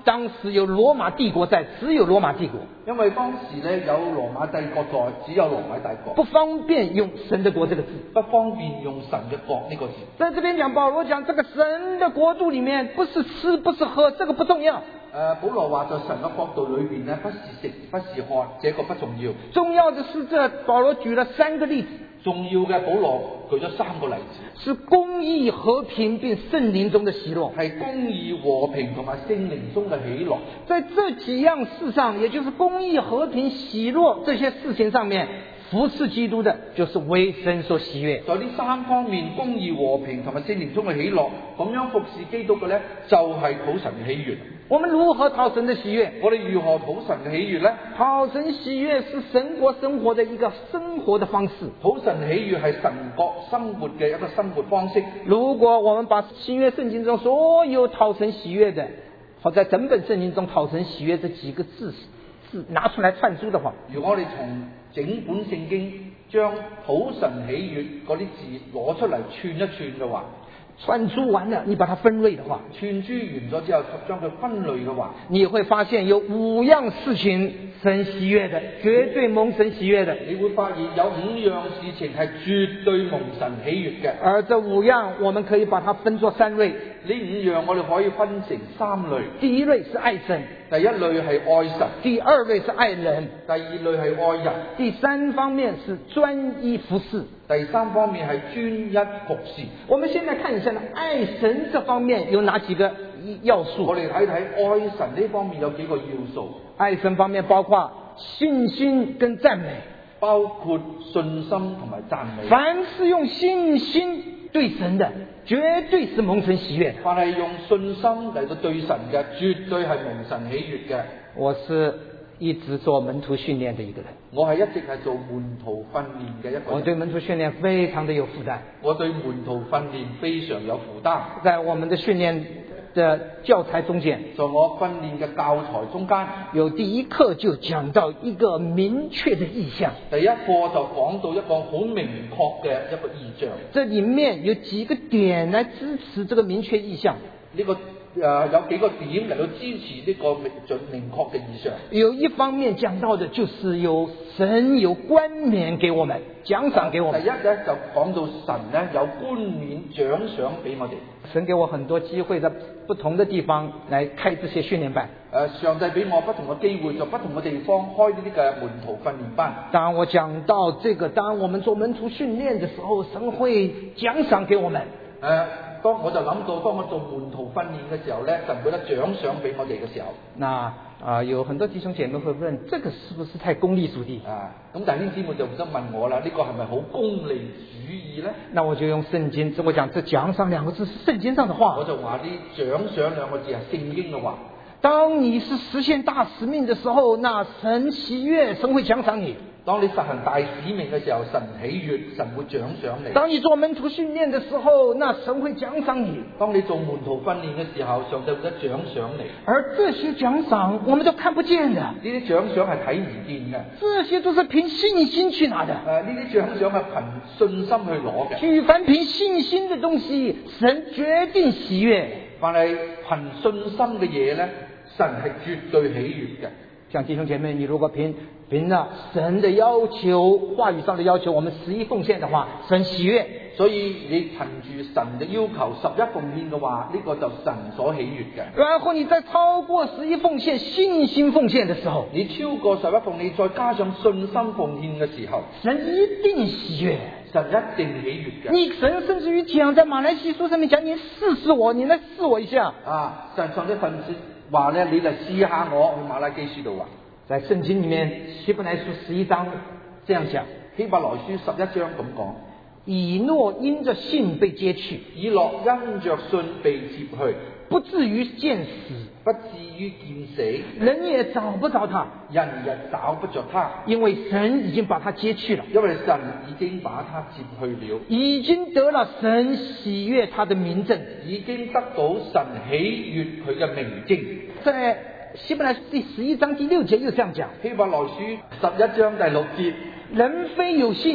[SPEAKER 2] 当時有羅馬帝國在，只有羅馬帝國，
[SPEAKER 3] 因為當時咧有羅馬帝國在，只有羅馬帝國，
[SPEAKER 2] 不方便用神的國這個字，
[SPEAKER 3] 不方便用神嘅國呢個字。
[SPEAKER 2] 在這邊講保羅講這個神的國度裡面，不是吃不是喝，這個不重要。
[SPEAKER 3] 誒、呃，保羅話在神嘅國度裏邊咧，不是食不是喝，這個不重要。
[SPEAKER 2] 重要的是，這保羅舉了三個例子。
[SPEAKER 3] 重要嘅保羅舉咗三個例子，
[SPEAKER 2] 是公義、和平並聖靈中的喜樂，
[SPEAKER 3] 係公義、和平同埋聖靈中嘅喜樂。
[SPEAKER 2] 在這幾樣事上，也就是公義、和平、喜樂這些事情上面，服侍基督的，就是為神所喜悅。
[SPEAKER 3] 在呢三方面，公義、和平同埋聖靈中嘅喜樂，咁樣服侍基督嘅呢，就係討神嘅喜悅。
[SPEAKER 2] 我們如何討神的喜悅？
[SPEAKER 3] 我哋如何討神嘅喜悅呢？
[SPEAKER 2] 討神喜悅是神國生活的一個生活的方式。
[SPEAKER 3] 討神喜悅係神國生活嘅一個生活方式。
[SPEAKER 2] 如果我們把新約聖經中所有討神喜悅的，或在整本聖經中討神喜悅這幾個字字拿出來串出的話，
[SPEAKER 3] 如果我哋從整本聖經將討神喜悅嗰啲字攞出嚟串一串嘅話，
[SPEAKER 2] 串珠完了，你把它分類的話，
[SPEAKER 3] 串珠完咗之後，將佢分類嘅話，
[SPEAKER 2] 你會發現有五樣事情神喜悅的，絕對蒙神喜悅的。
[SPEAKER 3] 你會發現有五樣事情係絕對蒙神喜悅嘅。
[SPEAKER 2] 而這五樣，我們可以把它分作三類。
[SPEAKER 3] 呢五樣我哋可以分成三類。
[SPEAKER 2] 第一類是愛神，
[SPEAKER 3] 第一類係愛神；
[SPEAKER 2] 第二類是愛人；
[SPEAKER 3] 第二類係愛人；
[SPEAKER 2] 第三方面是專一服侍。
[SPEAKER 3] 第三方面係專一服侍。
[SPEAKER 2] 我們現在看一下呢，愛神這方面有哪幾個要素？
[SPEAKER 3] 我哋睇睇愛神呢方面有幾個要素。
[SPEAKER 2] 愛神方面包括信心跟讚美，
[SPEAKER 3] 包括信心同埋讚美。
[SPEAKER 2] 凡是用信心對神的，絕對是蒙神喜悅的。
[SPEAKER 3] 凡係用信心嚟到對神嘅，絕對係蒙神喜悅嘅。
[SPEAKER 2] 我是一直做門徒訓練的一個人，
[SPEAKER 3] 我係一直係做門徒訓練嘅一個人。
[SPEAKER 2] 我對門徒訓練非常的有負擔。
[SPEAKER 3] 我對門徒訓練非常有負擔。
[SPEAKER 2] 在我們的訓練的教材中間，
[SPEAKER 3] 在我訓練嘅教材中間，
[SPEAKER 2] 有第一課就講到一個明確的意象。
[SPEAKER 3] 第一課就講到一個好明確嘅一個意象。
[SPEAKER 2] 這裡面有幾個點來支持這個明確意象。
[SPEAKER 3] 呢個誒有幾個點嚟到支持呢個明準明確嘅意象。
[SPEAKER 2] 有一方面講到的就是有神有冠冕給我們，獎賞給我們。
[SPEAKER 3] 第一咧就講到神咧有冠冕獎賞俾我哋。
[SPEAKER 2] 神給我很多機會，在不同的地方來開這些訓練班。
[SPEAKER 3] 誒，上帝俾我不同嘅機會，在不同嘅地方開呢啲嘅門徒訓練班。
[SPEAKER 2] 當我講到這個，當我們做門徒訓練的時候，神會獎賞給我們。
[SPEAKER 3] 誒，當我就諗到，當我做門徒訓練嘅時候咧，神會得獎賞俾我哋嘅時候。
[SPEAKER 2] 那啊、呃，有很多弟兄姐妹會問，這個是不是太功利主義？
[SPEAKER 3] 啊，咁弟兄姊妹就唔得問我啦，呢、這個係咪好功利主義咧？
[SPEAKER 2] 那我就用聖經，我講這獎賞兩個字是聖經上的話。
[SPEAKER 3] 我就話啲獎賞兩個字係聖經嘅話。
[SPEAKER 2] 當你是實現大使命的時候，那神喜悅，神會獎賞你。
[SPEAKER 3] 當你實行大使命嘅時候，神喜悅，神會獎賞你。
[SPEAKER 2] 當你做門徒訓練的時候，那神會獎賞你。
[SPEAKER 3] 當你做門徒訓練嘅時候，上帝會得獎賞你。
[SPEAKER 2] 而這些獎賞我們都看不見的，
[SPEAKER 3] 呢啲獎賞係睇唔見嘅。
[SPEAKER 2] 這些都是憑信心去拿的。
[SPEAKER 3] 誒、呃，呢啲獎賞係憑信心去攞嘅。
[SPEAKER 2] 舉凡憑信心的東西，神決定喜悅。
[SPEAKER 3] 凡係憑信心嘅嘢咧，神係絕對喜悅嘅。
[SPEAKER 2] 像弟兄姐妹，你如果憑憑了神的要求，話語上的要求，我們十一奉獻的話，神喜悅。
[SPEAKER 3] 所以你憑住神嘅要求十一奉獻嘅話，呢、這個就神所喜悅嘅。
[SPEAKER 2] 然後你再超過十一奉獻，信心奉獻的時候，
[SPEAKER 3] 你超過十一奉獻，再加上信心奉獻嘅時候，
[SPEAKER 2] 神一定喜悅，
[SPEAKER 3] 神一定喜悅嘅。
[SPEAKER 2] 你神甚至於講在馬來西書上面講，你試試我，你來試我一下。
[SPEAKER 3] 啊，神上一份話咧，你嚟試下我。去馬拉基書度話，
[SPEAKER 2] 在聖經裡面希伯來書十一章這樣講，
[SPEAKER 3] 希伯來書十一章咁講。
[SPEAKER 2] 以諾因着信被接去，
[SPEAKER 3] 以諾因着信被接去，
[SPEAKER 2] 不至於見死，
[SPEAKER 3] 不至於見死，
[SPEAKER 2] 人也找不着他，
[SPEAKER 3] 人也找不着他，
[SPEAKER 2] 因為神已經把他接去了，
[SPEAKER 3] 因為神已經把他接去了，
[SPEAKER 2] 已經得了神喜悅他的明證，
[SPEAKER 3] 已經得到神喜悅佢嘅明證。
[SPEAKER 2] 在希伯來書第十一章第六節又這樣講，
[SPEAKER 3] 希伯來書十一章第六節，
[SPEAKER 2] 人非有信，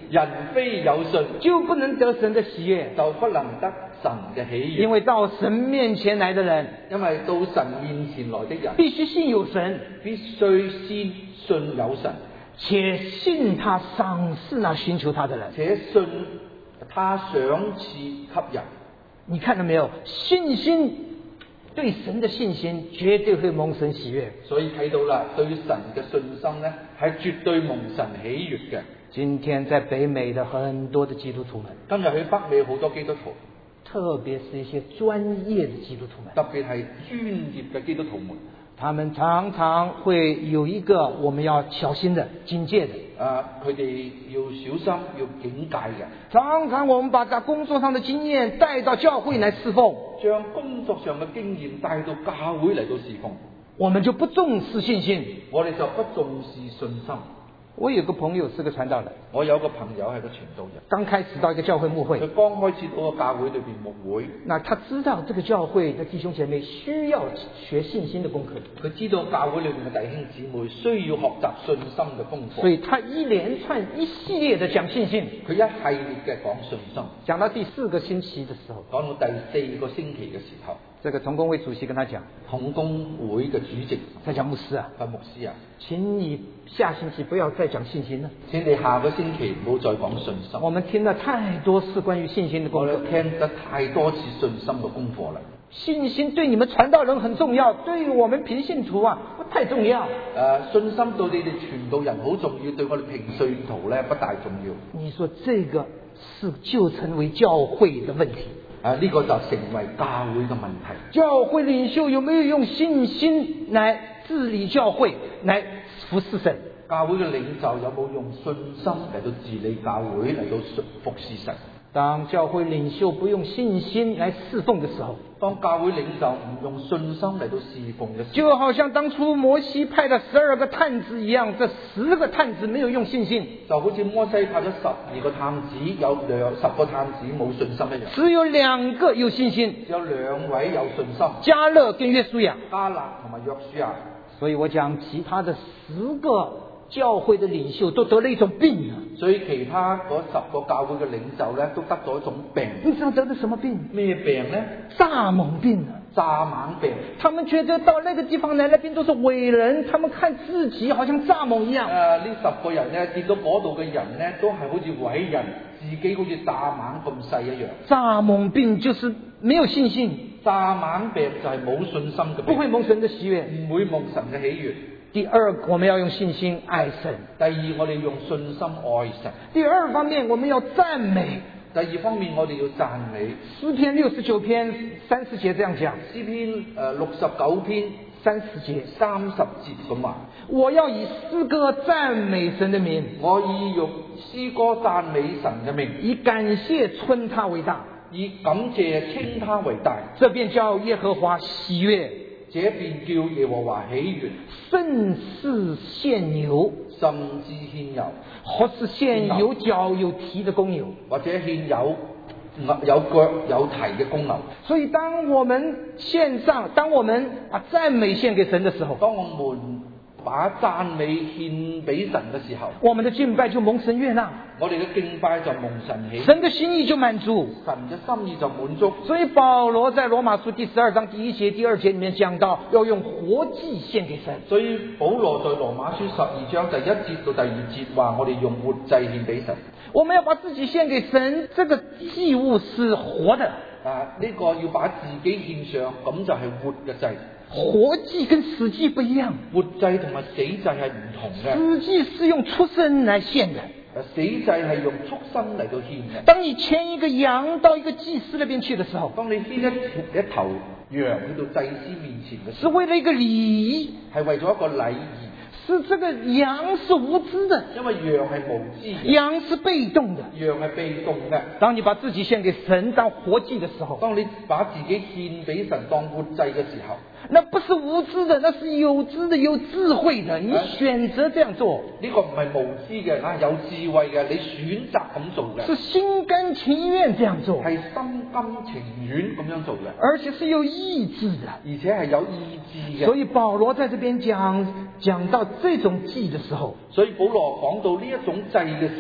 [SPEAKER 3] 人非有信
[SPEAKER 2] 就不能得神的喜悦，
[SPEAKER 3] 就不能得神嘅喜悦。
[SPEAKER 2] 因为到神面前来的人，
[SPEAKER 3] 因為到神面前來的人，
[SPEAKER 2] 必須信有神，
[SPEAKER 3] 必須先信有神，
[SPEAKER 2] 且信他賞賜那尋求他的人。
[SPEAKER 3] 且信他賞賜給人。
[SPEAKER 2] 你看到沒有？信心，對神的信心絕對會蒙神喜悦。
[SPEAKER 3] 所以睇到啦，對神嘅信心呢，係絕對蒙神喜悦嘅。
[SPEAKER 2] 今天在北美的很多的基督徒們，
[SPEAKER 3] 今日喺北美好多基督徒，
[SPEAKER 2] 特別是一些專業的基督徒們，
[SPEAKER 3] 特別係專業嘅基督徒們，
[SPEAKER 2] 他們常常會有一個我們要小心的警戒的。
[SPEAKER 3] 啊，佢哋要小心，要警戒嘅。
[SPEAKER 2] 常常我們把在工作上的經驗帶到教會來侍奉，
[SPEAKER 3] 將工作上嘅經驗帶到教會嚟到侍奉，
[SPEAKER 2] 我們就不重視信心。
[SPEAKER 3] 我哋就不重視信心。
[SPEAKER 2] 我有個朋友是個傳道人，
[SPEAKER 3] 我有個朋友係個傳道人，
[SPEAKER 2] 剛開始到一個教會牧會，
[SPEAKER 3] 佢剛開始到個教會裏邊牧會，
[SPEAKER 2] 那他知道這個教會的弟兄姐妹需要學信心的功課，
[SPEAKER 3] 佢知道教會裏邊嘅弟兄姊妹需要學習信心嘅功課，
[SPEAKER 2] 所以他一連串一系列的講信心，
[SPEAKER 3] 佢一系列嘅講信心，
[SPEAKER 2] 講到第四個星期的時候，
[SPEAKER 3] 講到第四個星期嘅時候，
[SPEAKER 2] 這個同工會主席跟他講，
[SPEAKER 3] 同工會嘅主席
[SPEAKER 2] 他講牧師啊，
[SPEAKER 3] 係牧師啊，
[SPEAKER 2] 請你下星期不要再講信心了，
[SPEAKER 3] 請你下個星期唔好再講信心。
[SPEAKER 2] 我們聽了太多次關於信心的功課，
[SPEAKER 3] 我哋聽得太多次信心嘅功課啦。
[SPEAKER 2] 信心對你們傳道人很重要，對於我們平信徒啊不太重要。
[SPEAKER 3] 誒，信心對你哋傳道人好重要，對我哋平信徒咧不大重要。
[SPEAKER 2] 你說這個是就成為教會的問題。
[SPEAKER 3] 啊！呢、這個就成為教會嘅問題。
[SPEAKER 2] 教會領袖有沒有用信心來治理教會，來服侍神？
[SPEAKER 3] 教會嘅領袖有冇用信心嚟到治理教會，嚟到服侍神？
[SPEAKER 2] 當教會領袖不用信心來侍奉的時候，
[SPEAKER 3] 當教會領袖唔用信心嚟到侍奉嘅時候，
[SPEAKER 2] 就好像當初摩西派了十二個探子一樣，這十個探子沒有用信心，
[SPEAKER 3] 就好似摩西派咗十二個探子，有兩十個探子冇信心一樣，
[SPEAKER 2] 只有兩個有信心，
[SPEAKER 3] 只有兩位有信心，
[SPEAKER 2] 迦勒跟約書亞。
[SPEAKER 3] 迦勒同埋約書亞。
[SPEAKER 2] 所以我講其他的十個教會的領袖都得了一種病啊，
[SPEAKER 3] 所以其他嗰十個教會嘅領袖咧都得咗一種病。
[SPEAKER 2] 你知道得的什麼病？
[SPEAKER 3] 咩病呢？
[SPEAKER 2] 蚱蜢病啊！
[SPEAKER 3] 蚱蜢病。
[SPEAKER 2] 他們覺得到那個地方來，那邊都是偉人，他們看自己好像蚱蜢一樣。
[SPEAKER 3] 誒、呃，呢十個人咧見到嗰度嘅人咧，都係好似偉人，自己好似蚱蜢咁細一樣。
[SPEAKER 2] 蚱蜢病就是沒有信心，
[SPEAKER 3] 蚱蜢病就係冇信心嘅病，
[SPEAKER 2] 不會蒙神的喜悅，
[SPEAKER 3] 唔會蒙神嘅喜悅。
[SPEAKER 2] 第二，我們要用信心愛神。
[SPEAKER 3] 第二，我哋用信心愛神。
[SPEAKER 2] 第二方面，我們要讚美。
[SPEAKER 3] 第二方面，我哋要讚美。
[SPEAKER 2] 詩篇六十九篇三十節這樣講。
[SPEAKER 3] 詩篇誒六十九篇
[SPEAKER 2] 三十節，
[SPEAKER 3] 三十節咁話：
[SPEAKER 2] 我要以詩歌讚美神的名，
[SPEAKER 3] 我以用詩歌讚美神嘅名，
[SPEAKER 2] 以感謝稱他為大，
[SPEAKER 3] 以感謝稱他為大。
[SPEAKER 2] 這便叫耶和華喜悅。
[SPEAKER 3] 這便叫耶和華喜悅，
[SPEAKER 2] 甚是獻牛，
[SPEAKER 3] 甚至獻油，
[SPEAKER 2] 或是獻有腳有蹄的公牛，
[SPEAKER 3] 或者獻有有腳有蹄嘅公牛。
[SPEAKER 2] 所以當我們獻上，當我們把讚美獻給神的時候，
[SPEAKER 3] 當我們把讚美獻俾神嘅時候，
[SPEAKER 2] 我們的敬拜就蒙神悅納，
[SPEAKER 3] 我哋嘅敬拜就蒙神喜，
[SPEAKER 2] 神的心意就滿足，
[SPEAKER 3] 神嘅心意就滿足。
[SPEAKER 2] 所以保羅在羅馬書第十二章第一節、第二節裏面講到，要用活祭獻給神。
[SPEAKER 3] 所以保羅在羅馬書十二章第一節到第二節話，我哋用活祭獻俾神。
[SPEAKER 2] 我們要把自己獻給神，這個祭物是活的。
[SPEAKER 3] 啊，呢、這個要把自己獻上，咁就係活嘅祭。
[SPEAKER 2] 活祭跟死祭不一樣，
[SPEAKER 3] 活祭同埋死祭係唔同嘅。
[SPEAKER 2] 死祭是用畜生來獻的，
[SPEAKER 3] 死祭係用畜生嚟到獻嘅。
[SPEAKER 2] 當你牽一個羊到一個祭司那邊去的時候，
[SPEAKER 3] 當你牽一一頭羊去到祭司面前嘅時候，
[SPEAKER 2] 是為了一個禮儀，
[SPEAKER 3] 係為咗一個禮儀。
[SPEAKER 2] 是這個羊是無知的，
[SPEAKER 3] 因為羊係無知嘅，
[SPEAKER 2] 羊是被動的，
[SPEAKER 3] 羊係被動嘅。
[SPEAKER 2] 當你把自己獻給神當活祭的時候，
[SPEAKER 3] 當你把自己獻俾神當活祭嘅時候，
[SPEAKER 2] 那不是無知的，那是有知的、有智慧的。你選擇這樣做，
[SPEAKER 3] 呢個唔係無知嘅，啊有智慧嘅，你選擇咁做嘅，
[SPEAKER 2] 是心甘情願這樣做，
[SPEAKER 3] 係心甘情願咁樣做嘅，
[SPEAKER 2] 而且是有意志的，
[SPEAKER 3] 而且係有意志嘅。
[SPEAKER 2] 所以保羅在這邊講講到這種祭的時候，
[SPEAKER 3] 所以保羅講到呢一種祭嘅時候，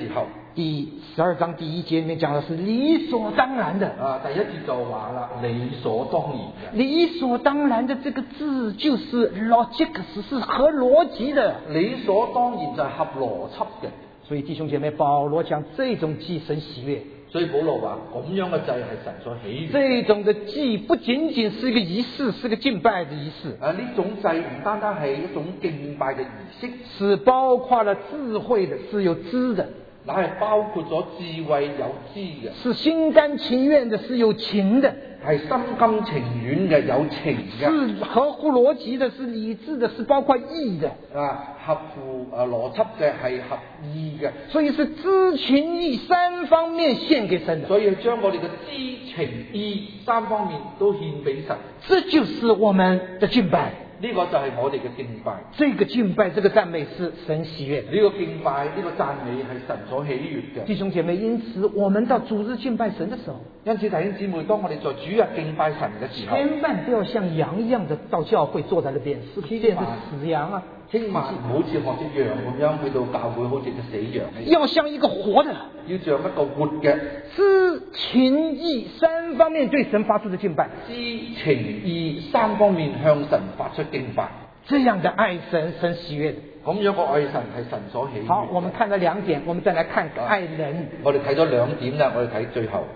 [SPEAKER 2] 第十二章第一节里面讲的是理所当然的
[SPEAKER 3] 啊，第一節就話啦，理所當然嘅。
[SPEAKER 2] 理所當然的這個字就是 logics， 是合邏輯的。
[SPEAKER 3] 理所當然就係合邏輯嘅。
[SPEAKER 2] 所以弟兄姐妹，保羅講這種祭神喜悅。
[SPEAKER 3] 所以保羅話咁樣嘅祭係神所喜悅。
[SPEAKER 2] 這種的祭不僅僅是一個儀式，是個敬拜的儀式。
[SPEAKER 3] 啊，呢種祭唔單單係一種敬拜嘅儀式，
[SPEAKER 2] 是包括了智慧的，是有知的。
[SPEAKER 3] 那係包括咗智慧有知嘅，
[SPEAKER 2] 是心甘情願的，是有情的，
[SPEAKER 3] 係心甘情願嘅，有情嘅，
[SPEAKER 2] 是合乎邏輯的，是理智的，是包括義的
[SPEAKER 3] 啊，合乎誒邏輯嘅，係合意嘅，
[SPEAKER 2] 所以是知情義三方面獻給神的。
[SPEAKER 3] 所以將我哋嘅知情意三方面都獻俾神，
[SPEAKER 2] 這就是我們的敬拜。
[SPEAKER 3] 呢個就係我哋嘅敬拜。
[SPEAKER 2] 這個敬拜，這個讚美是神喜悅的。
[SPEAKER 3] 呢個敬拜，呢個讚美係神所喜悅嘅。
[SPEAKER 2] 弟兄姐妹，因此我們到主日敬拜神的時候，
[SPEAKER 3] 因此弟兄姊妹，當我哋在主日敬拜神嘅時候，
[SPEAKER 2] 千萬不要像羊一樣的到教會坐在那邊，是見是死羊啊！
[SPEAKER 3] 千萬唔好似學隻羊咁樣去到教會，好似隻死羊。
[SPEAKER 2] 要像一個活的，
[SPEAKER 3] 要像一個活嘅
[SPEAKER 2] 知情意三方面對神發出的敬拜，
[SPEAKER 3] 知情意三方面向神發出敬拜，
[SPEAKER 2] 這樣的愛神，神喜悅的。
[SPEAKER 3] 咁樣個愛神係神所喜悅。
[SPEAKER 2] 好，我們看了兩點，我們再來看愛人。
[SPEAKER 3] 我哋睇咗兩點啦，我哋睇最後，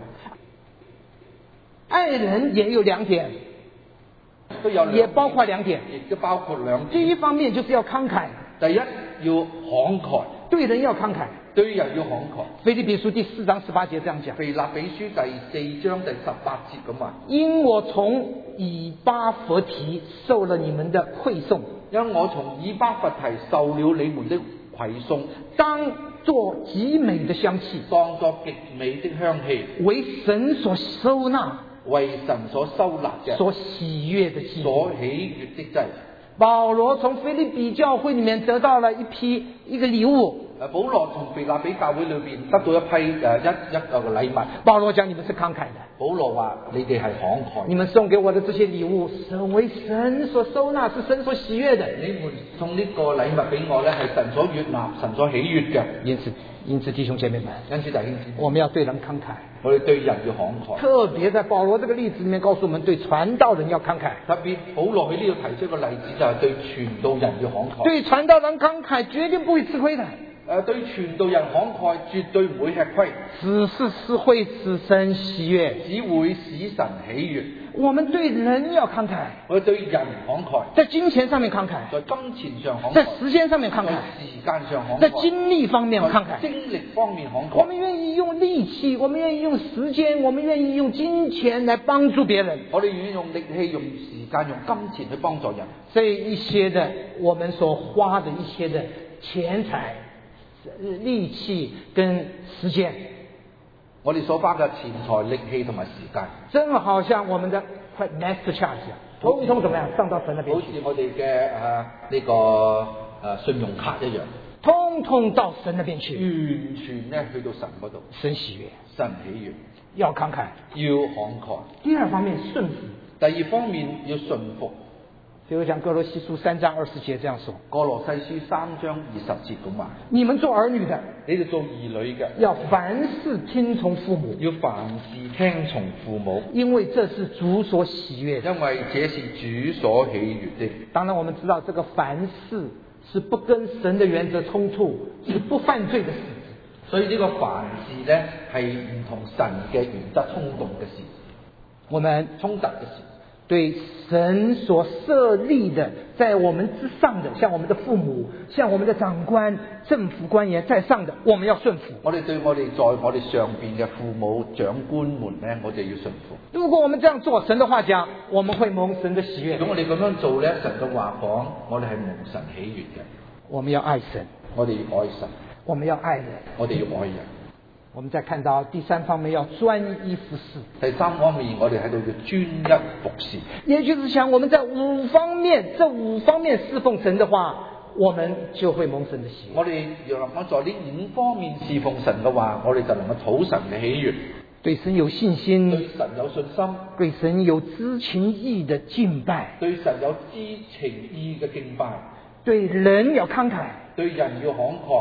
[SPEAKER 2] 愛人也有兩點，
[SPEAKER 3] 都有兩點，
[SPEAKER 2] 也包括兩點，
[SPEAKER 3] 亦都包括兩點。
[SPEAKER 2] 第一方面就是要慷慨，
[SPEAKER 3] 第一要慷慨，
[SPEAKER 2] 對人要慷慨，
[SPEAKER 3] 對人要慷慨。
[SPEAKER 2] 腓立比書第四章十八節這樣講。
[SPEAKER 3] 腓立比書第四章第十八節咁話：
[SPEAKER 2] 因我從以巴弗提受了你們的饋送，
[SPEAKER 3] 因我從以巴弗提受了你們的饋送，
[SPEAKER 2] 當作極美的香氣，
[SPEAKER 3] 當作極美的香氣，
[SPEAKER 2] 為神所收納，
[SPEAKER 3] 為神所收納嘅，
[SPEAKER 2] 所喜悅的祭，
[SPEAKER 3] 所喜悅的祭。
[SPEAKER 2] 保羅從腓立比教會裏面得到了一批一個禮物。
[SPEAKER 3] 誒，保羅從腓立比教會裏邊得到一批誒一一個禮物。
[SPEAKER 2] 保羅講：你們是慷慨的。
[SPEAKER 3] 保羅話：你哋係慷慨。
[SPEAKER 2] 你們送給我的這些禮物，是為神所收納，是神所喜悅的。
[SPEAKER 3] 你們送呢個禮物俾我咧，係神所悅納、神所喜悅嘅。
[SPEAKER 2] 因此，因此弟兄姐妹們，
[SPEAKER 3] 因此弟兄姊妹，
[SPEAKER 2] 我們要對人慷慨。
[SPEAKER 3] 我哋對人要慷慨。
[SPEAKER 2] 特別在保羅這個例子裏面，告訴我們對傳道人要慷慨。
[SPEAKER 3] 特別保羅喺呢度提出一個例子，就係對傳道人要慷慨。
[SPEAKER 2] 對傳道人慷慨，絕對不會吃虧的。
[SPEAKER 3] 誒，對傳道人慷慨，絕對唔會吃虧，
[SPEAKER 2] 只是是會使神喜悅，
[SPEAKER 3] 只會使神喜悅。
[SPEAKER 2] 我們對人要慷慨，
[SPEAKER 3] 我哋對人慷慨，
[SPEAKER 2] 在金錢上面慷慨，
[SPEAKER 3] 在金錢上慷慨，
[SPEAKER 2] 在時間上面慷慨，
[SPEAKER 3] 在時間上慷慨，
[SPEAKER 2] 在精力方面慷慨，
[SPEAKER 3] 精力方面慷慨。
[SPEAKER 2] 我們願意用力氣，我們願意用時間，我們願意用金錢來幫助別人。
[SPEAKER 3] 我哋願意用力氣、用時間、用金錢去幫助人。
[SPEAKER 2] 這一些的我們所花的一些的錢財、力氣跟時間，
[SPEAKER 3] 我哋所花嘅錢財、力氣同埋時間，
[SPEAKER 2] 真好像我們的 master charge 一樣，通通怎麼樣上到神那邊去？
[SPEAKER 3] 好似我哋嘅誒呢個誒、啊、信用卡一樣，
[SPEAKER 2] 通通到神那邊去，
[SPEAKER 3] 完全咧去到神嗰度。
[SPEAKER 2] 神喜悅，
[SPEAKER 3] 神喜悅，
[SPEAKER 2] 要慷慨，
[SPEAKER 3] 要慷慨。
[SPEAKER 2] 第二方面順服，
[SPEAKER 3] 第二方面要順服。
[SPEAKER 2] 比如講哥羅西書三章二十節這樣說，
[SPEAKER 3] 歌羅西書三章二十節咁話：
[SPEAKER 2] 你們做兒女的，
[SPEAKER 3] 你哋做兒女嘅，
[SPEAKER 2] 要凡事聽從父母，
[SPEAKER 3] 要凡事聽從父母，
[SPEAKER 2] 因為這是主所喜悅的。
[SPEAKER 3] 因為這是主所喜悅的。
[SPEAKER 2] 當然我們知道這個凡事是不跟神的原則衝突，是不犯罪的事。
[SPEAKER 3] 所以呢個凡事呢，係唔同神嘅原則衝動嘅事，
[SPEAKER 2] 我們
[SPEAKER 3] 衝突嘅事。
[SPEAKER 2] 對神所設立的在我們之上的，像我們的父母，像我們的長官、政府官員在上的，我們要順服。
[SPEAKER 3] 我哋對我哋在我哋上邊嘅父母長官們呢，我哋要順服。
[SPEAKER 2] 如果我們這樣做，神的話講，我們會蒙神的喜悅。
[SPEAKER 3] 如果我哋咁樣做呢，神嘅話講，我哋係蒙神喜悅嘅。
[SPEAKER 2] 我們要愛神，
[SPEAKER 3] 我哋要愛神，
[SPEAKER 2] 我們要愛人，
[SPEAKER 3] 我哋要愛人。
[SPEAKER 2] 我們再看到第三方面要專一服侍。
[SPEAKER 3] 第三方面，我哋喺度要專一服侍。
[SPEAKER 2] 也就是講，我們在五方面，這五方面侍奉神的話，我們就會蒙神的喜悅。
[SPEAKER 3] 我哋若能夠在呢五方面侍奉神嘅話，我哋就能夠討神嘅喜悅。
[SPEAKER 2] 對神有信心，
[SPEAKER 3] 對神有信心，
[SPEAKER 2] 對神有知情意的敬拜，
[SPEAKER 3] 對神有知情意嘅敬拜，
[SPEAKER 2] 對人要慷慨，
[SPEAKER 3] 對人要慷慨，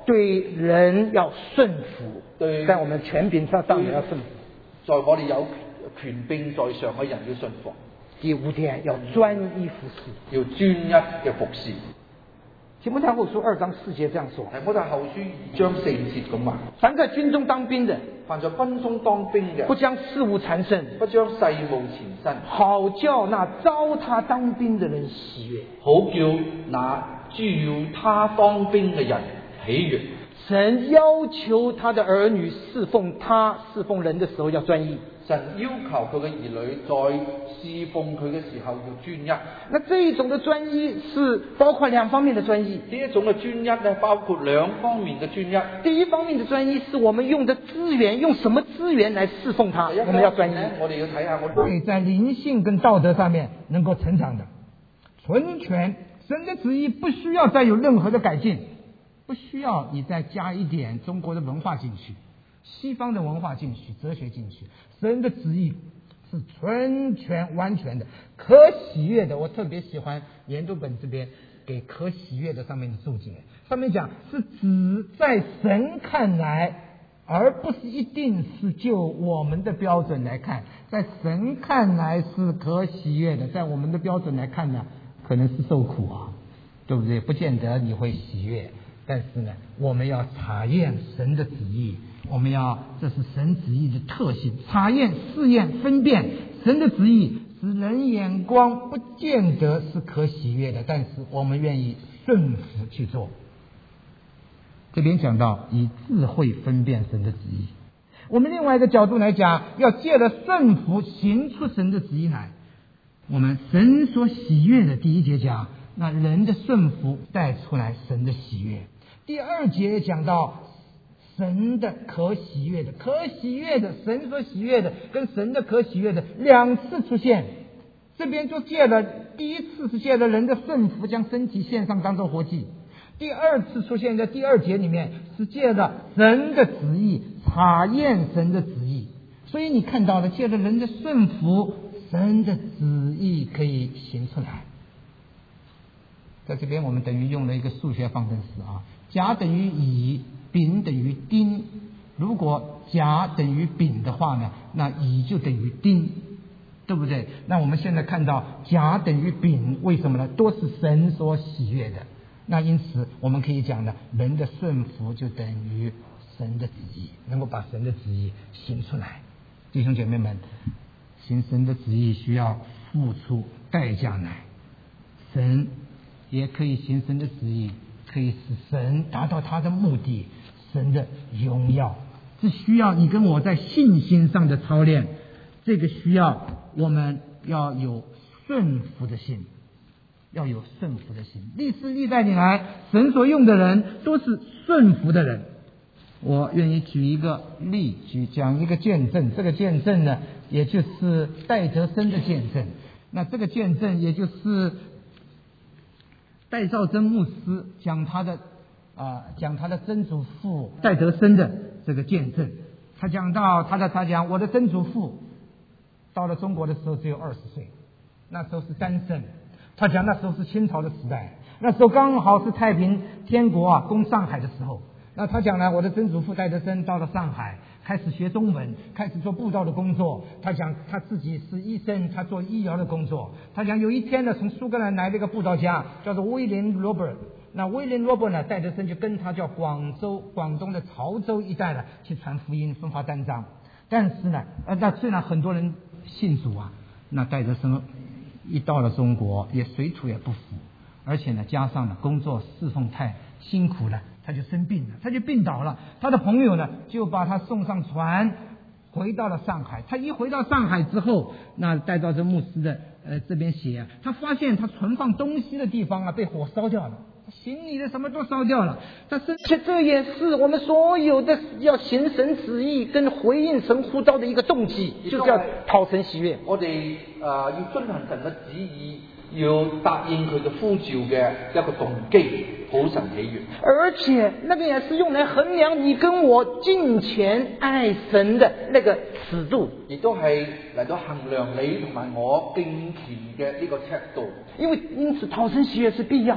[SPEAKER 2] 对人要顺服，
[SPEAKER 3] 對
[SPEAKER 2] 在我们权柄上上面要顺服。
[SPEAKER 3] 在我哋有權柄在上嘅人要順服。
[SPEAKER 2] 第五点，要专一服侍，
[SPEAKER 3] 要專一嘅服侍。
[SPEAKER 2] 提摩太后书二章四节这样说：
[SPEAKER 3] 提摩太後書二章四節咁話，
[SPEAKER 2] 凡在军中当兵的，
[SPEAKER 3] 凡在軍中當兵嘅，
[SPEAKER 2] 不將事務纏身，
[SPEAKER 3] 不將世務纏身，
[SPEAKER 2] 好叫那招他當兵的人喜悦，
[SPEAKER 3] 好叫那招他當兵嘅人喜悅。
[SPEAKER 2] 神要求他的兒女侍奉他侍奉人的時候要專一。
[SPEAKER 3] 神要求佢嘅兒女在侍奉佢嘅時候要專一。
[SPEAKER 2] 那這一種的專一是包括兩方面的專一。
[SPEAKER 3] 呢一種嘅專一咧，包括兩方面嘅專一。
[SPEAKER 2] 第一方面的專一是我們用的資源，用什麼資源來侍奉他，我們要專一。
[SPEAKER 3] 我哋要睇下我
[SPEAKER 4] 會在靈性跟道德上面能夠成長的，純全。神的旨意不需要再有任何的改進，不需要你再加一點中國的文化進去，西方的文化進去，哲學進去。神的旨意是純全完全的，可喜悦的。我特別喜歡研讀本這邊給可喜悦的上面的注解，上面講是指在神看來，而不是一定是就我們的標準來看，在神看來是可喜悦的，在我們的標準來看呢，可能是受苦啊，對不對？不見得你會喜悦，但是呢，我們要查驗神的旨意，我們要，這是神旨意的特性，查驗、試驗、分辨神的旨意，使人眼光不見得是可喜悦的，但是我們願意順服去做。這邊講到以智慧分辨神的旨意，我們另外一個角度來講，要借着順服行出神的旨意來。我們神所喜悦的第一節講，那人的順服帶出來神的喜悦。第二節講到神的可喜悦的，可喜悦的，神所喜悦的跟神的可喜悦的兩次出現，這邊就借了，第一次是借了人的順服將身體獻上當作活祭，第二次出現在第二節裡面是借了神的旨意，查驗神的旨意。所以你看到了借了人的順服，神的旨意可以行出來。在這邊我們等於用了一個數學方程式啊，甲等於乙，丙等於丁。如果甲等於丙的話呢，那乙就等於丁，對不對？那我們現在看到甲等於丙，為什麼呢？都是神所喜悦的。那因此我們可以講呢，人的順服就等於神的旨意，能夠把神的旨意行出來。弟兄姐妹們，行神的旨意需要付出代價來，神也可以行神的旨意，可以使神達到他的目的，神的榮耀。這需要你跟我在信心上的操練，這個需要我們要有順服的心，要有順服的心。歷世歷代以來，神所用的人都是順服的人。我願意舉一個例，舉講一個見證。這個見證呢，也就是戴德生的見證。那這個見證也就是戴兆珍牧師講他的啊、呃，講他的曾祖父戴德生的這個見證。他講到他的他講我的曾祖父到了中國的時候只有二十歲，那時候是單身。他講那時候是清朝的時代，那時候剛好是太平天國啊攻上海的時候。那他講呢，我的曾祖父戴德生到了上海，開始學中文，開始做布道的工作。他講他自己是醫生，他做醫療的工作。他講有一天呢，從蘇格蘭來了一個布道家，叫做威廉羅伯。那威廉羅伯呢，戴德生就跟他叫廣州，廣東的潮州一帶呢，去傳福音，分發單張。但是呢，呃，那雖然很多人信主啊，那戴德生一到了中國，也水土也不服，而且呢，加上呢工作侍奉太辛苦了。他就生病了，他就病倒了。他的朋友呢，就把他送上船，回到了上海。他一回到上海之後，那戴兆珍牧師的呃這邊寫啊，他發現他存放東西的地方啊被火燒掉了，行李的什麼都燒掉了。但是
[SPEAKER 2] 這這也是我們所有的要行神旨意跟回應神呼召的一個動機，就是要討神喜悅。
[SPEAKER 3] 我哋啊、呃、要遵行神嘅旨意，要答應佢嘅呼召嘅一個動機，討神喜悅。
[SPEAKER 2] 而且那個也是用來衡量你跟我敬虔愛神的那個尺度，
[SPEAKER 3] 亦都係嚟到衡量你同埋我敬虔嘅呢個尺度。
[SPEAKER 2] 因為因此討神喜悅是必要的。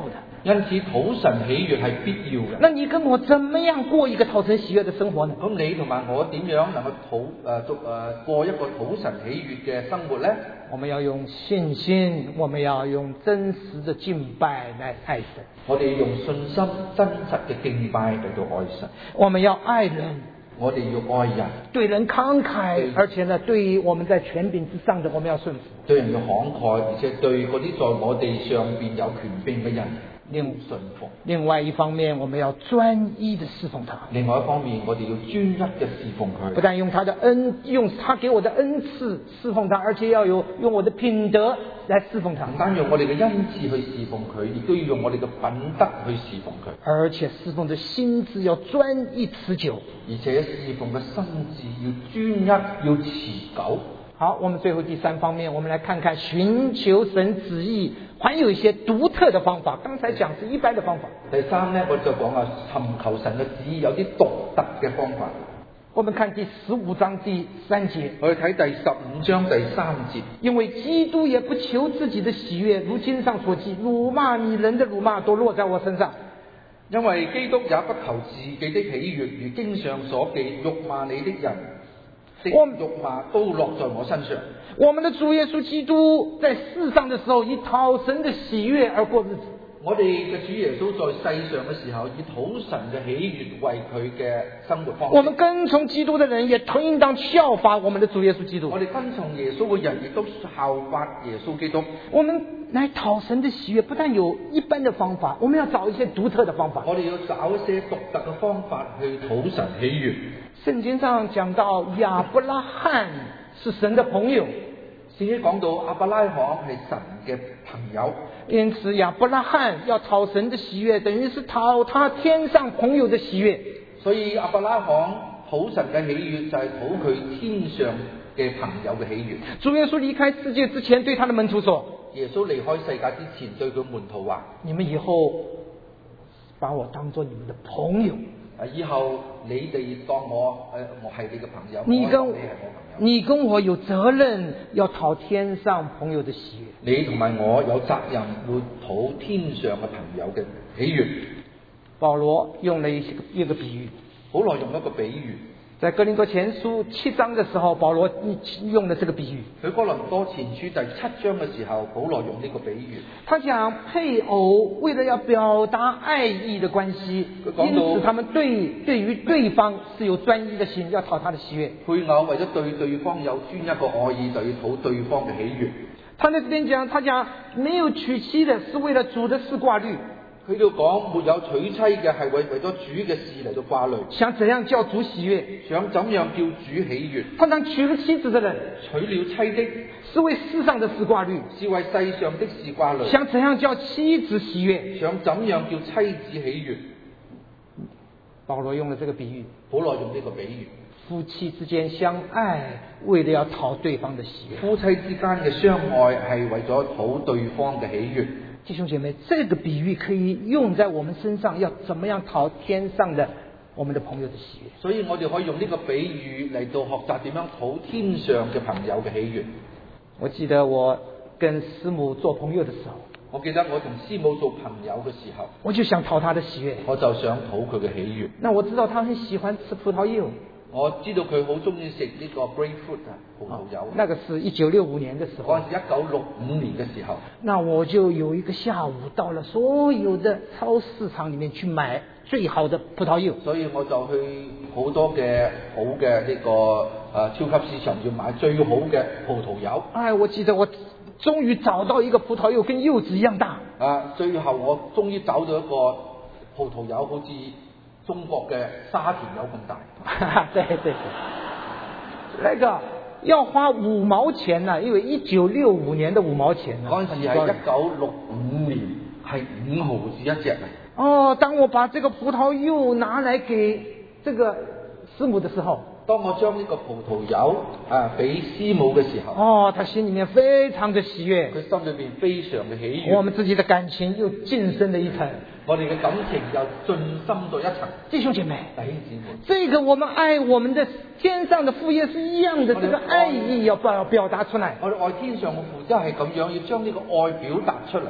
[SPEAKER 3] 因此討神喜悅係必要嘅。
[SPEAKER 2] 那你跟我怎么样过一个讨神喜悦的生活呢？
[SPEAKER 3] 咁你同埋我點樣能夠討誒做誒過一個討神喜悅嘅生活呢？
[SPEAKER 2] 我们要用信心，我们要用真实的敬拜来爱神。
[SPEAKER 3] 我哋用信心真實嘅敬拜嚟到愛神。
[SPEAKER 2] 我们要愛人，
[SPEAKER 3] 我哋要愛人，
[SPEAKER 2] 对人慷慨，而且呢，对于我们在權柄之上的，我们要順服。
[SPEAKER 3] 對人要慷慨，而且對嗰啲在我哋上邊有權柄嘅人要順服。
[SPEAKER 2] 另外一方面，我们要專一的侍奉他。
[SPEAKER 3] 另外一方面，我哋要專一嘅侍奉佢。
[SPEAKER 2] 不但用他的恩，用他給我的恩賜侍奉他，而且要有用我的品德來侍奉他。
[SPEAKER 3] 唔單用我哋嘅恩賜去侍奉佢，亦都要用我哋嘅品德去侍奉佢。
[SPEAKER 2] 而且侍奉的心志要專一持久。
[SPEAKER 3] 而且侍奉嘅心志要專一，要持久。
[SPEAKER 2] 好，我們最後第三方面，我們來看看尋求神旨意，還有一些獨特的方法。剛才講是一般的方法。
[SPEAKER 3] 第三呢，我就講啊，尋求神嘅旨意有啲獨特嘅方法。
[SPEAKER 2] 我們看第十五章第三節，
[SPEAKER 3] 我哋睇第十五章第三節。
[SPEAKER 2] 因為基督也不求自己的喜悅，如經上所記，辱罵你人的辱罵都落在我身上。
[SPEAKER 3] 因為基督也不求自己的喜悅，如經上所記，辱罵你的人的辱罵都落在我身上。
[SPEAKER 2] 我們的主耶穌基督在世上的時候，以討神的喜悅而過日子。
[SPEAKER 3] 我哋嘅主耶穌在世上嘅時候，以討神嘅喜悅為佢嘅生活方式。
[SPEAKER 2] 我們跟從基督的人也同應當效法我們的主耶穌基督。
[SPEAKER 3] 我哋跟從耶穌嘅人亦都效法耶穌基督。
[SPEAKER 2] 我們來討神的喜悅，不但有一般的方法，我們要找一些獨特的方法。
[SPEAKER 3] 我哋要找一些獨特嘅方法去討神喜悅。
[SPEAKER 2] 聖經上講到亞伯拉罕是神的朋友。
[SPEAKER 3] 聖經講到亞伯拉罕係神嘅朋友，
[SPEAKER 2] 因此亞伯拉罕要討神的喜悅，等於是討他天上朋友的喜悅。
[SPEAKER 3] 所以亞伯拉罕討神嘅喜悅就係討佢天上嘅朋友嘅喜悅。
[SPEAKER 2] 主耶穌離開世界之前對他的門徒說，
[SPEAKER 3] 耶穌離開世界之前對佢門徒話，
[SPEAKER 2] 你們以後把我當作你們的朋友。
[SPEAKER 3] 以後你哋當我誒我係你嘅朋友，
[SPEAKER 2] 你跟
[SPEAKER 3] 我你係我朋友。
[SPEAKER 2] 你跟我有責任要討天上朋友的喜悅。
[SPEAKER 3] 你同埋我有責任會討天上嘅朋友嘅喜悅。
[SPEAKER 2] 保羅用了一個一個比喻，
[SPEAKER 3] 保羅用一個比喻，
[SPEAKER 2] 在哥林多前書七章的時候，保羅用了這個比喻。
[SPEAKER 3] 佢哥林多前書第七章嘅時候，保羅用呢個比喻。
[SPEAKER 2] 他講配偶為了要表達愛意的關係，因此他們對對於對方是有專一的心，要討他的喜悅。
[SPEAKER 3] 配偶為咗對對方有專一個愛意，就要討對方嘅喜悅。
[SPEAKER 2] 他在這邊講，他講沒有娶妻的是為了主的事掛慮。
[SPEAKER 3] 佢度講沒有娶妻嘅係為為咗主嘅事嚟到掛慮，
[SPEAKER 2] 想怎樣叫主喜悅，
[SPEAKER 3] 想怎樣叫主喜悅。
[SPEAKER 2] 他講娶了妻子的人，
[SPEAKER 3] 娶了妻的
[SPEAKER 2] 是為世上的事掛慮，
[SPEAKER 3] 是為世上的事掛慮。
[SPEAKER 2] 想怎樣叫妻子喜悅，
[SPEAKER 3] 想怎樣叫妻子喜悅。
[SPEAKER 2] 保羅用了這個比喻，
[SPEAKER 3] 保羅用呢個比喻，
[SPEAKER 2] 夫妻之間相愛，為了要討對方的喜悅。
[SPEAKER 3] 夫妻之間嘅相愛係為咗討對方嘅喜悅。
[SPEAKER 2] 弟兄姐妹，這個比喻可以用在我們身上，要怎麼樣討天上的我們的朋友的喜悅。
[SPEAKER 3] 所以我哋可以用呢個比喻嚟到學習點樣討天上嘅朋友嘅喜悅。
[SPEAKER 2] 我記得我跟師母做朋友的時候，
[SPEAKER 3] 我記得我同師母做朋友嘅時候，
[SPEAKER 2] 我就想討她的喜悅，
[SPEAKER 3] 我就想討佢嘅喜悅。
[SPEAKER 2] 那我知道她很喜歡吃葡萄柚，
[SPEAKER 3] 我知道佢好中意食呢個 grapefruit 啊，葡萄柚。
[SPEAKER 2] 那個是一九六五年的時候，
[SPEAKER 3] 嗰陣時一九六五年嘅時候，
[SPEAKER 2] 那我就有一個下午到了所有的超市場裡面去買最好的葡萄柚，
[SPEAKER 3] 所以我就去好多嘅好嘅呢個誒超級市場要買最好嘅葡萄柚。
[SPEAKER 2] 哎，我記得我終於找到一個葡萄柚跟柚子一樣大。
[SPEAKER 3] 啊，最後我終於找到一個葡萄柚好似中國嘅沙田柚咁大。
[SPEAKER 2] 對對對，那個要花五毛錢呢，因為一九六五年的五毛錢呢，
[SPEAKER 3] 嗰陣時係一九六五年，係五毫子一隻。
[SPEAKER 2] 哦，當我把這個葡萄柚拿來給這個師母的時候，
[SPEAKER 3] 當我將呢個葡萄柚啊俾師母嘅時候，
[SPEAKER 2] 哦，他心裡面非常的喜悅，
[SPEAKER 3] 佢心裏邊非常嘅喜悅。
[SPEAKER 2] 我們自己的感情又晉升了一層，
[SPEAKER 3] 我哋嘅感情又進深咗一層。
[SPEAKER 2] 弟兄姐妹，
[SPEAKER 3] 弟兄姊妹，
[SPEAKER 2] 這個我們愛我們的天上的父也是一樣的，這個愛意要表表達出來。
[SPEAKER 3] 我哋愛天上嘅父真係咁樣，要將呢個愛表達出嚟。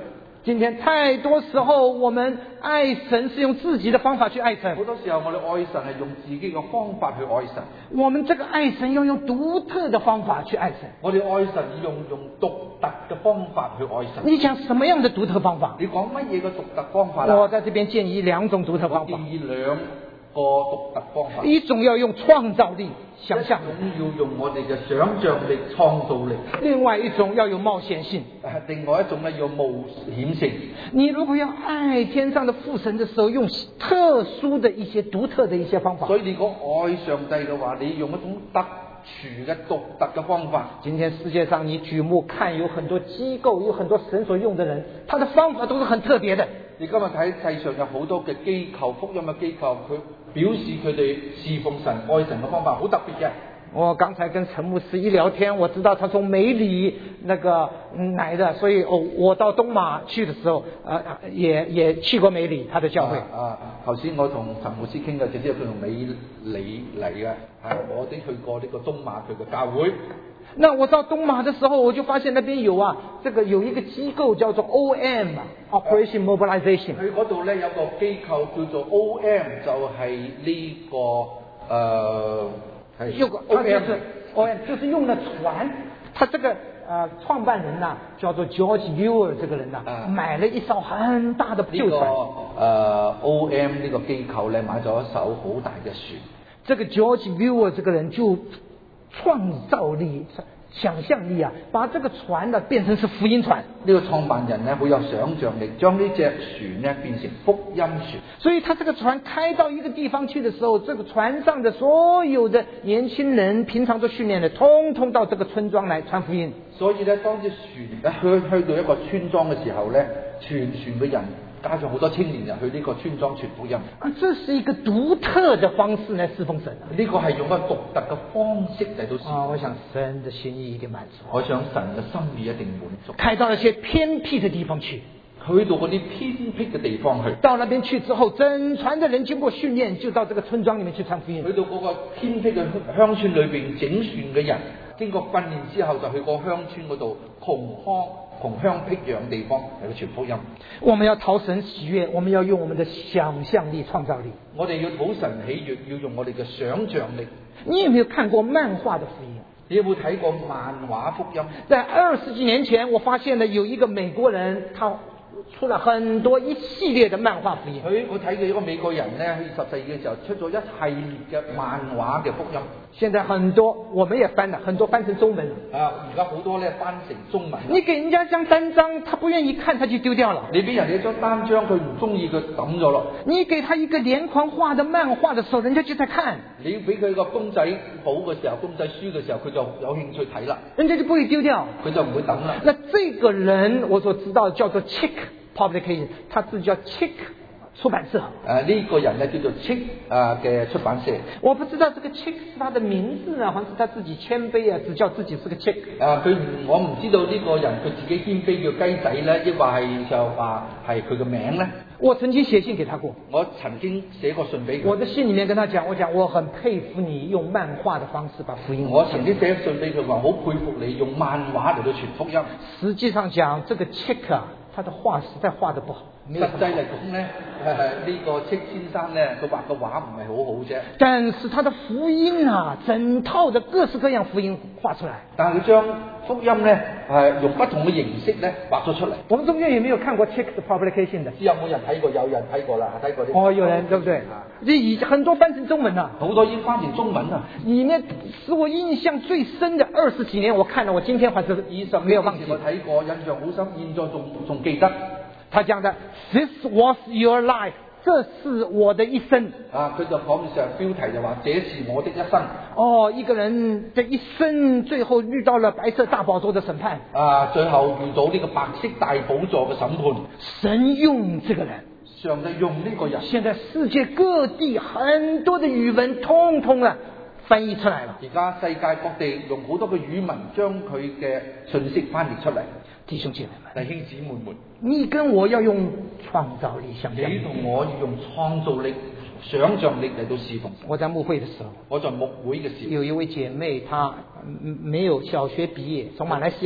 [SPEAKER 2] 今天太多时候我們愛神是用自己的方法去愛神，
[SPEAKER 3] 好多時候我哋愛神係用自己嘅方法去愛神。
[SPEAKER 2] 我們這個愛神要用獨特的方法去愛神。
[SPEAKER 3] 我哋愛神要用用獨特嘅方法去愛神。
[SPEAKER 2] 你講什麼樣的獨特方法？
[SPEAKER 3] 你講乜嘢嘅獨特方法啊？
[SPEAKER 2] 我在這邊建議兩種獨特方法。
[SPEAKER 3] 我建議兩個獨特方法。
[SPEAKER 2] 一種要用創造力、想象力，
[SPEAKER 3] 一種要用我哋嘅想像力、創造力；
[SPEAKER 2] 另外一種要有冒險性。
[SPEAKER 3] 另外一種咧要冒險性。
[SPEAKER 2] 你如果要愛天上的父神的時候，用特殊的一些獨特的一些方法。
[SPEAKER 3] 所以你講愛上帝嘅話，你用一種特殊嘅獨特嘅方法。
[SPEAKER 2] 今天世界上你舉目看，有很多機構，有很多神所用的人，他的方法都是很特別的。
[SPEAKER 3] 你今日睇世上有好多嘅機構，福音嘅機構，佢表示佢哋侍奉神、愛神嘅方法好特別嘅。
[SPEAKER 2] 我剛才跟陳牧師一聊天，我知道他從美里那個來的，所以哦，我到東馬去的時候，呃，也也去過美里他的教會。
[SPEAKER 3] 啊，頭先我同陳牧師傾嘅，就知道佢從美里嚟嘅，係我哋去過呢個東馬佢嘅教會。
[SPEAKER 2] 那我到東馬的時候，我就發現那邊有啊，這個有一個機構叫做 O M Operation Mobilization。
[SPEAKER 3] 佢嗰度咧有個機構叫做 O M， 就係呢、這個誒係
[SPEAKER 2] 有個 O M， O M 就是用的船。他這個呃創辦人呐、啊，叫做 George Mueller 這個人呐、啊，買了一艘很大的舊船。
[SPEAKER 3] 呢、這個誒、呃、O M 呢個機構咧買咗一艘好大嘅船。
[SPEAKER 2] 這個 George Mueller 這個人就創造力、想象力啊，把這個船呢變成是福音船。
[SPEAKER 3] 呢個創辦人呢，好有想象力，將呢隻船呢變成福音船。
[SPEAKER 2] 所以他這個船開到一個地方去的時候，這個船上的所有的年輕人，平常做訓練的，通通到這個村莊來傳福音。
[SPEAKER 3] 所以呢，當隻船去去到一個村莊嘅時候呢，全船嘅人加上好多青年人去呢個村莊傳福音。
[SPEAKER 2] 啊，這是一個獨特的方式來侍奉神。
[SPEAKER 3] 呢個係用一個獨特嘅方式嚟到侍奉。
[SPEAKER 2] 啊，我想神的心意一定滿足。
[SPEAKER 3] 我想神嘅心意一定滿足。
[SPEAKER 2] 開到一些偏僻的地方去，
[SPEAKER 3] 去到嗰啲偏僻嘅地方去。
[SPEAKER 2] 到那邊去之後，整船的人經過訓練，就到這個村莊裡面去傳福音。
[SPEAKER 3] 去到嗰個偏僻嘅鄉村裏邊，整船嘅人經過訓練之後，就去個鄉村嗰度窮鄉窮鄉僻壤地方嚟去傳福音。
[SPEAKER 2] 我們要討神喜悅，我們要用我們的想象力、創造力。
[SPEAKER 3] 我哋要討神喜悅，要用我哋嘅想像力。
[SPEAKER 2] 你有沒有看過漫畫的福音？
[SPEAKER 3] 你有冇睇過漫畫福音？
[SPEAKER 2] 在二十幾年前，我發現了有一個美國人，他出了很多一系列的漫畫福音。
[SPEAKER 3] 佢我睇嘅一個美國人呢，喺二十世紀嘅時候出咗一系列嘅漫畫嘅福音。
[SPEAKER 2] 現在很多我們也翻了，很多翻成中文。
[SPEAKER 3] 啊，而家好多咧翻成中文。
[SPEAKER 2] 你給人家一張單張，他不願意看，他就丟掉了。
[SPEAKER 3] 你俾人哋一張單張，佢唔中意，佢抌咗咯。
[SPEAKER 2] 你給他一個連環畫的漫畫的時候，人家就在看。
[SPEAKER 3] 你俾佢個公仔簿嘅時候，公仔書嘅時候，佢就有興趣睇啦。
[SPEAKER 2] 人家就不會丟掉，
[SPEAKER 3] 佢就唔會抌啦。
[SPEAKER 2] 那這個人我所知道叫做 Chick Publication， 他自己叫 Chick出版社。
[SPEAKER 3] 誒呢、這個人呢叫做 Chick 啊嘅出版社。
[SPEAKER 2] 我不知道這個 Chick 是他的名字啊，還是他自己謙卑啊，只叫自己是個 Chick。
[SPEAKER 3] 啊，佢我唔知道呢個人佢自己謙卑叫雞仔咧，抑或係就話係佢嘅名咧。
[SPEAKER 2] 我曾經寫信給他過，
[SPEAKER 3] 我曾經寫過信俾佢。
[SPEAKER 2] 我的信裡面跟他講，我講我很佩服你用漫畫的方式把福音。
[SPEAKER 3] 我曾經寫信俾佢話，好佩服你用漫畫嚟到傳福音。
[SPEAKER 2] 實際上講，這個 Chick 啊，他的畫實在畫得不好。
[SPEAKER 3] 實際嚟講咧，誒、呃、呢、這個戚先生咧，佢畫嘅畫唔係好好啫。
[SPEAKER 2] 但是他的福音啊，整套的各式各樣福音畫出來。
[SPEAKER 3] 但係佢將福音咧，係、呃、用不同嘅形式咧畫咗出嚟。
[SPEAKER 2] 我們中間有沒有看過 Chick 的 publication 的？
[SPEAKER 3] 知有冇人睇過？有人睇過啦，睇過啲。
[SPEAKER 2] 哦，有人，對不對？這已很多翻成中文啦，
[SPEAKER 3] 好多已經翻成中文啦。
[SPEAKER 2] 裡面使我印象最深的二十幾年，我看了，我今天還是一直沒有忘記。
[SPEAKER 3] 我睇過，印象好深，現在仲仲記得。
[SPEAKER 2] 他講的 This was your life， 這是我的一生。
[SPEAKER 3] 啊，佢就講嘅時候標題就話這是我的一生。
[SPEAKER 2] 哦，一個人的一生最後遇到了白色大寶座的審判。
[SPEAKER 3] 啊，最後遇到呢個白色大寶座嘅審判。
[SPEAKER 2] 神用這個人，
[SPEAKER 3] 上帝用呢個人。
[SPEAKER 2] 現在世界各地很多的語文通通啊翻譯出來了。
[SPEAKER 3] 而家世界各地用好多嘅語文將佢嘅信息翻譯出嚟。
[SPEAKER 2] 弟兄姐妹們，
[SPEAKER 3] 弟兄姊妹們，
[SPEAKER 2] 你跟我要用創造力、想象力，
[SPEAKER 3] 你同我要用創造力、想象力嚟到侍奉神。
[SPEAKER 2] 我在牧會的時候，
[SPEAKER 3] 我在牧會嘅時候，
[SPEAKER 2] 有一位姐妹，她沒有小學畢業，從馬來西亞來。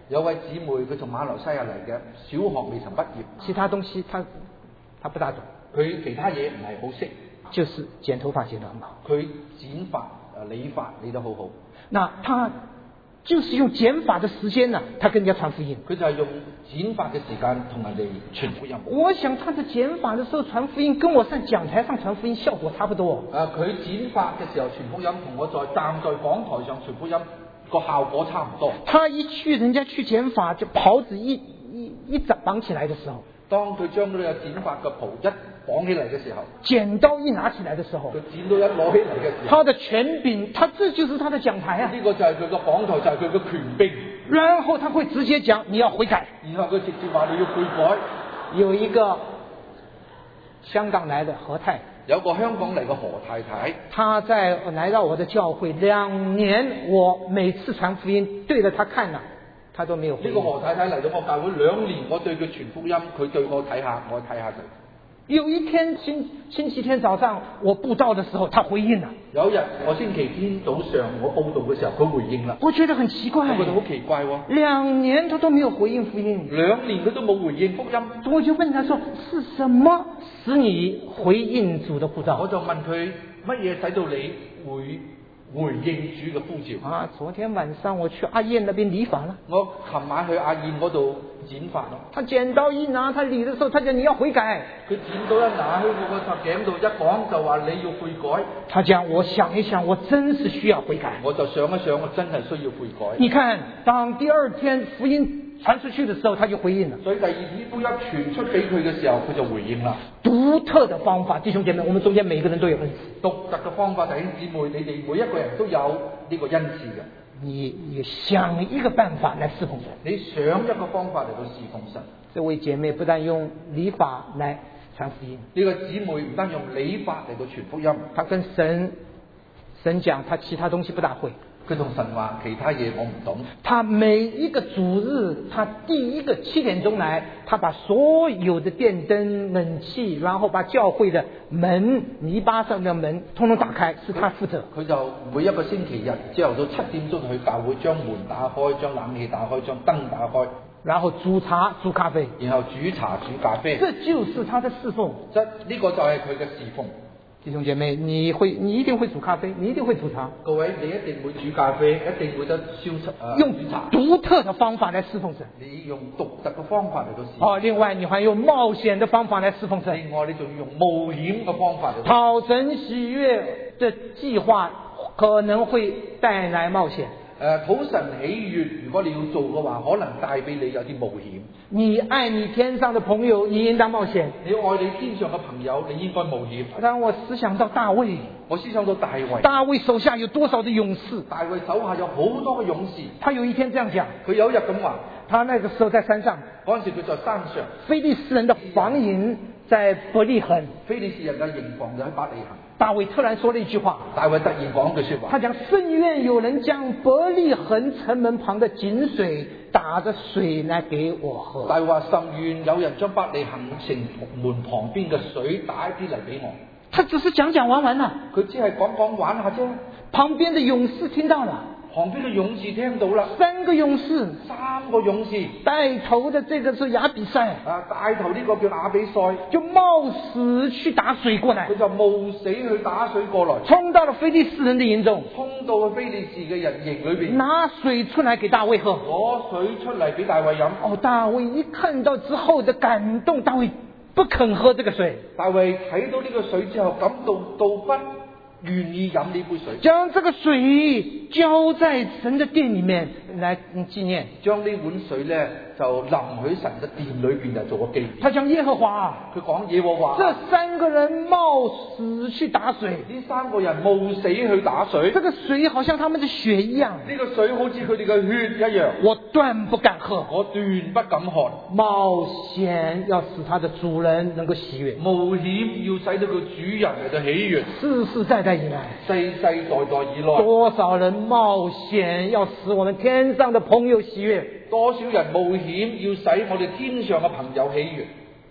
[SPEAKER 3] 有位姊妹佢從馬來西亞嚟嘅，小學未曾畢業，
[SPEAKER 4] 其他東西他他不大懂，
[SPEAKER 3] 佢其他嘢唔係好識，
[SPEAKER 4] 就是剪頭髮剪得很好。
[SPEAKER 3] 佢剪髮誒理髮理得好好。
[SPEAKER 4] 那他就是用剪髮的時間呢，他跟人家傳福音。
[SPEAKER 3] 佢就係用剪髮嘅時間同人哋傳福音。
[SPEAKER 4] 我想他在剪髮的時候傳福音，跟我上講台上傳福音效果差不多。
[SPEAKER 3] 誒、啊，佢剪髮嘅時候傳福音，同我在站在講台上傳福音個效果差唔多。
[SPEAKER 4] 他一去人家去剪髮，就袍子一一一紮綁起來的時候，
[SPEAKER 3] 當佢將呢個剪髮嘅袍一綁起嚟嘅時候，
[SPEAKER 4] 剪刀一拿起來的時候，
[SPEAKER 3] 佢剪刀一攞起嚟嘅時候，
[SPEAKER 4] 他的權柄，他這就是他的講台啊。
[SPEAKER 3] 呢個就係佢個講台，就係佢嘅權柄。
[SPEAKER 4] 然後他會直接講你要悔改，
[SPEAKER 3] 然後佢直接話你要悔改。
[SPEAKER 4] 有一個香港來的何太，
[SPEAKER 3] 有個香港嚟嘅何太太，
[SPEAKER 4] 她在來到我的教會兩年，我每次傳福音對着她看了，她都沒有回應。
[SPEAKER 3] 呢個何太太嚟到我教會兩年，我對佢傳福音，佢對我睇下，我睇下佢。
[SPEAKER 4] 有一天星星期天早上我佈道的時候，她回應了。
[SPEAKER 3] 有一日我星期天早上我報道嘅時候，佢回應啦。
[SPEAKER 4] 我覺得很奇怪，
[SPEAKER 3] 我覺得好奇怪喎。
[SPEAKER 4] 兩年他都沒有回應福音，
[SPEAKER 3] 兩年佢都冇回應福音。
[SPEAKER 4] 我就問他說：是什麼使你回應主的呼召？
[SPEAKER 3] 我就問佢乜嘢使到你會回應主嘅呼召？
[SPEAKER 4] 啊，昨天晚上我去阿燕那邊理髮了。
[SPEAKER 3] 我琴晚去阿燕嗰度剪髮咯。
[SPEAKER 4] 他剪刀一拿，他理的時候，他講你要悔改。
[SPEAKER 3] 佢剪刀一拿喺我個頭頸度一講就話你要悔改。
[SPEAKER 4] 他講我想一想，我真是需要悔改。
[SPEAKER 3] 我就想一想，我真係需要悔改。
[SPEAKER 4] 你看，當第二天福音傳出去的時候，他就回應了。
[SPEAKER 3] 所以第二天福音傳出俾佢嘅時候，佢就回應啦。
[SPEAKER 4] 獨特的方法，弟兄姐妹，我們中間每個人都有恩賜。
[SPEAKER 3] 獨特嘅方法，弟兄姊妹，你哋每一個人都有呢個恩賜嘅。
[SPEAKER 4] 你你想一個辦法來侍奉神，
[SPEAKER 3] 你想一個方法嚟到侍奉神。
[SPEAKER 4] 這位姐妹不但用理髮來傳福音，
[SPEAKER 3] 呢個姊妹唔單用理髮嚟到傳福音，
[SPEAKER 4] 她跟神神講，她其他東西不大會。
[SPEAKER 3] 佢同神話其他嘢我唔懂。
[SPEAKER 4] 他每一個主日，他第一個七點鐘來，他把所有的電燈、冷氣，然後把教會的門、泥巴上的門通通打開，是他負責。
[SPEAKER 3] 佢就每一個星期日朝頭早七點鐘去教會，將門打開，將冷氣打開，將燈打開，
[SPEAKER 4] 然後煮茶、煮咖啡，
[SPEAKER 3] 然後煮茶、煮咖啡。
[SPEAKER 4] 這就是他的侍奉。
[SPEAKER 3] 即呢個就係佢嘅侍奉。
[SPEAKER 4] 弟兄姐妹，你會，你一定會煮咖啡，你一定會煮茶。
[SPEAKER 3] 各位，你一定會煮咖啡，一定會得燒茶、呃、
[SPEAKER 4] 用
[SPEAKER 3] 煮茶。
[SPEAKER 4] 獨特的方法來侍奉神。
[SPEAKER 3] 你用獨特嘅方法嚟到侍奉。
[SPEAKER 4] 哦，另外你還用冒險的方法來侍奉神。
[SPEAKER 3] 另外你仲要用冒險嘅方法嚟。
[SPEAKER 4] 討神喜悅的計劃可能會帶來冒險。
[SPEAKER 3] 誒、呃，討神喜悅，如果你要做嘅話，可能帶俾你有啲冒險。
[SPEAKER 4] 你愛你天上的朋友，你應當冒險。
[SPEAKER 3] 你愛你天上嘅朋友，你應該冒險。
[SPEAKER 4] 當我思想到大衛，
[SPEAKER 3] 我思想到大衛，
[SPEAKER 4] 大衛手下有多少的勇士？
[SPEAKER 3] 大衛手下有好多嘅勇士。
[SPEAKER 4] 他有一天這樣講，
[SPEAKER 3] 佢有一日咁話，
[SPEAKER 4] 他那個時候在山上，
[SPEAKER 3] 嗰陣時佢在山上，
[SPEAKER 4] 非利士人的防營在伯利恆，
[SPEAKER 3] 非利士人嘅營房就喺伯利恆。
[SPEAKER 4] 大衛突然說了一句話，
[SPEAKER 3] 大衛突然講句說話，
[SPEAKER 4] 他講甚願有人將伯利恆城門旁的井水打着水來給我喝。
[SPEAKER 3] 大衛話甚願有人將伯利恆城門旁邊嘅水打一啲嚟俾我。
[SPEAKER 4] 他只是講講玩玩啦，
[SPEAKER 3] 佢只係講講玩下啫。
[SPEAKER 4] 旁邊的勇士聽到了，
[SPEAKER 3] 旁邊嘅勇士聽到啦，
[SPEAKER 4] 三個勇士，
[SPEAKER 3] 三個勇士，
[SPEAKER 4] 帶頭的這個是亞比篩，
[SPEAKER 3] 啊，帶頭呢個叫亞比篩，
[SPEAKER 4] 就冒死去打水過來，
[SPEAKER 3] 佢就冒死去打水過來，
[SPEAKER 4] 衝到了非利士人的營中，
[SPEAKER 3] 衝到去非利士嘅人營裏邊，
[SPEAKER 4] 拿水出來給大衛喝，
[SPEAKER 3] 攞水出嚟俾大衛飲。
[SPEAKER 4] 哦，大衛一看到之後的感動，大衛不肯喝這個水。
[SPEAKER 3] 大衛睇到呢個水之後，感到到不願意飲呢杯水，
[SPEAKER 4] 將這個水澆在神的殿裏面來紀念，
[SPEAKER 3] 將呢碗水咧就淋喺神嘅殿裏邊就做個紀念。
[SPEAKER 4] 他講耶和華，
[SPEAKER 3] 佢講耶和華，
[SPEAKER 4] 這三個人冒死去打水，
[SPEAKER 3] 呢三個人冒死去打水，
[SPEAKER 4] 這個水好像他們的血一樣，
[SPEAKER 3] 呢個水好似佢哋嘅血一樣，
[SPEAKER 4] 我斷不敢喝，
[SPEAKER 3] 我斷不敢喝。
[SPEAKER 4] 冒險要使他的主人能夠喜悅，
[SPEAKER 3] 冒險要使到個主人嚟到喜悅，
[SPEAKER 4] 世世代代以來，
[SPEAKER 3] 世世代代以來，
[SPEAKER 4] 多少人冒險要使我們天上的朋友喜悅，
[SPEAKER 3] 多少人冒險要使我哋天上嘅朋友喜悅。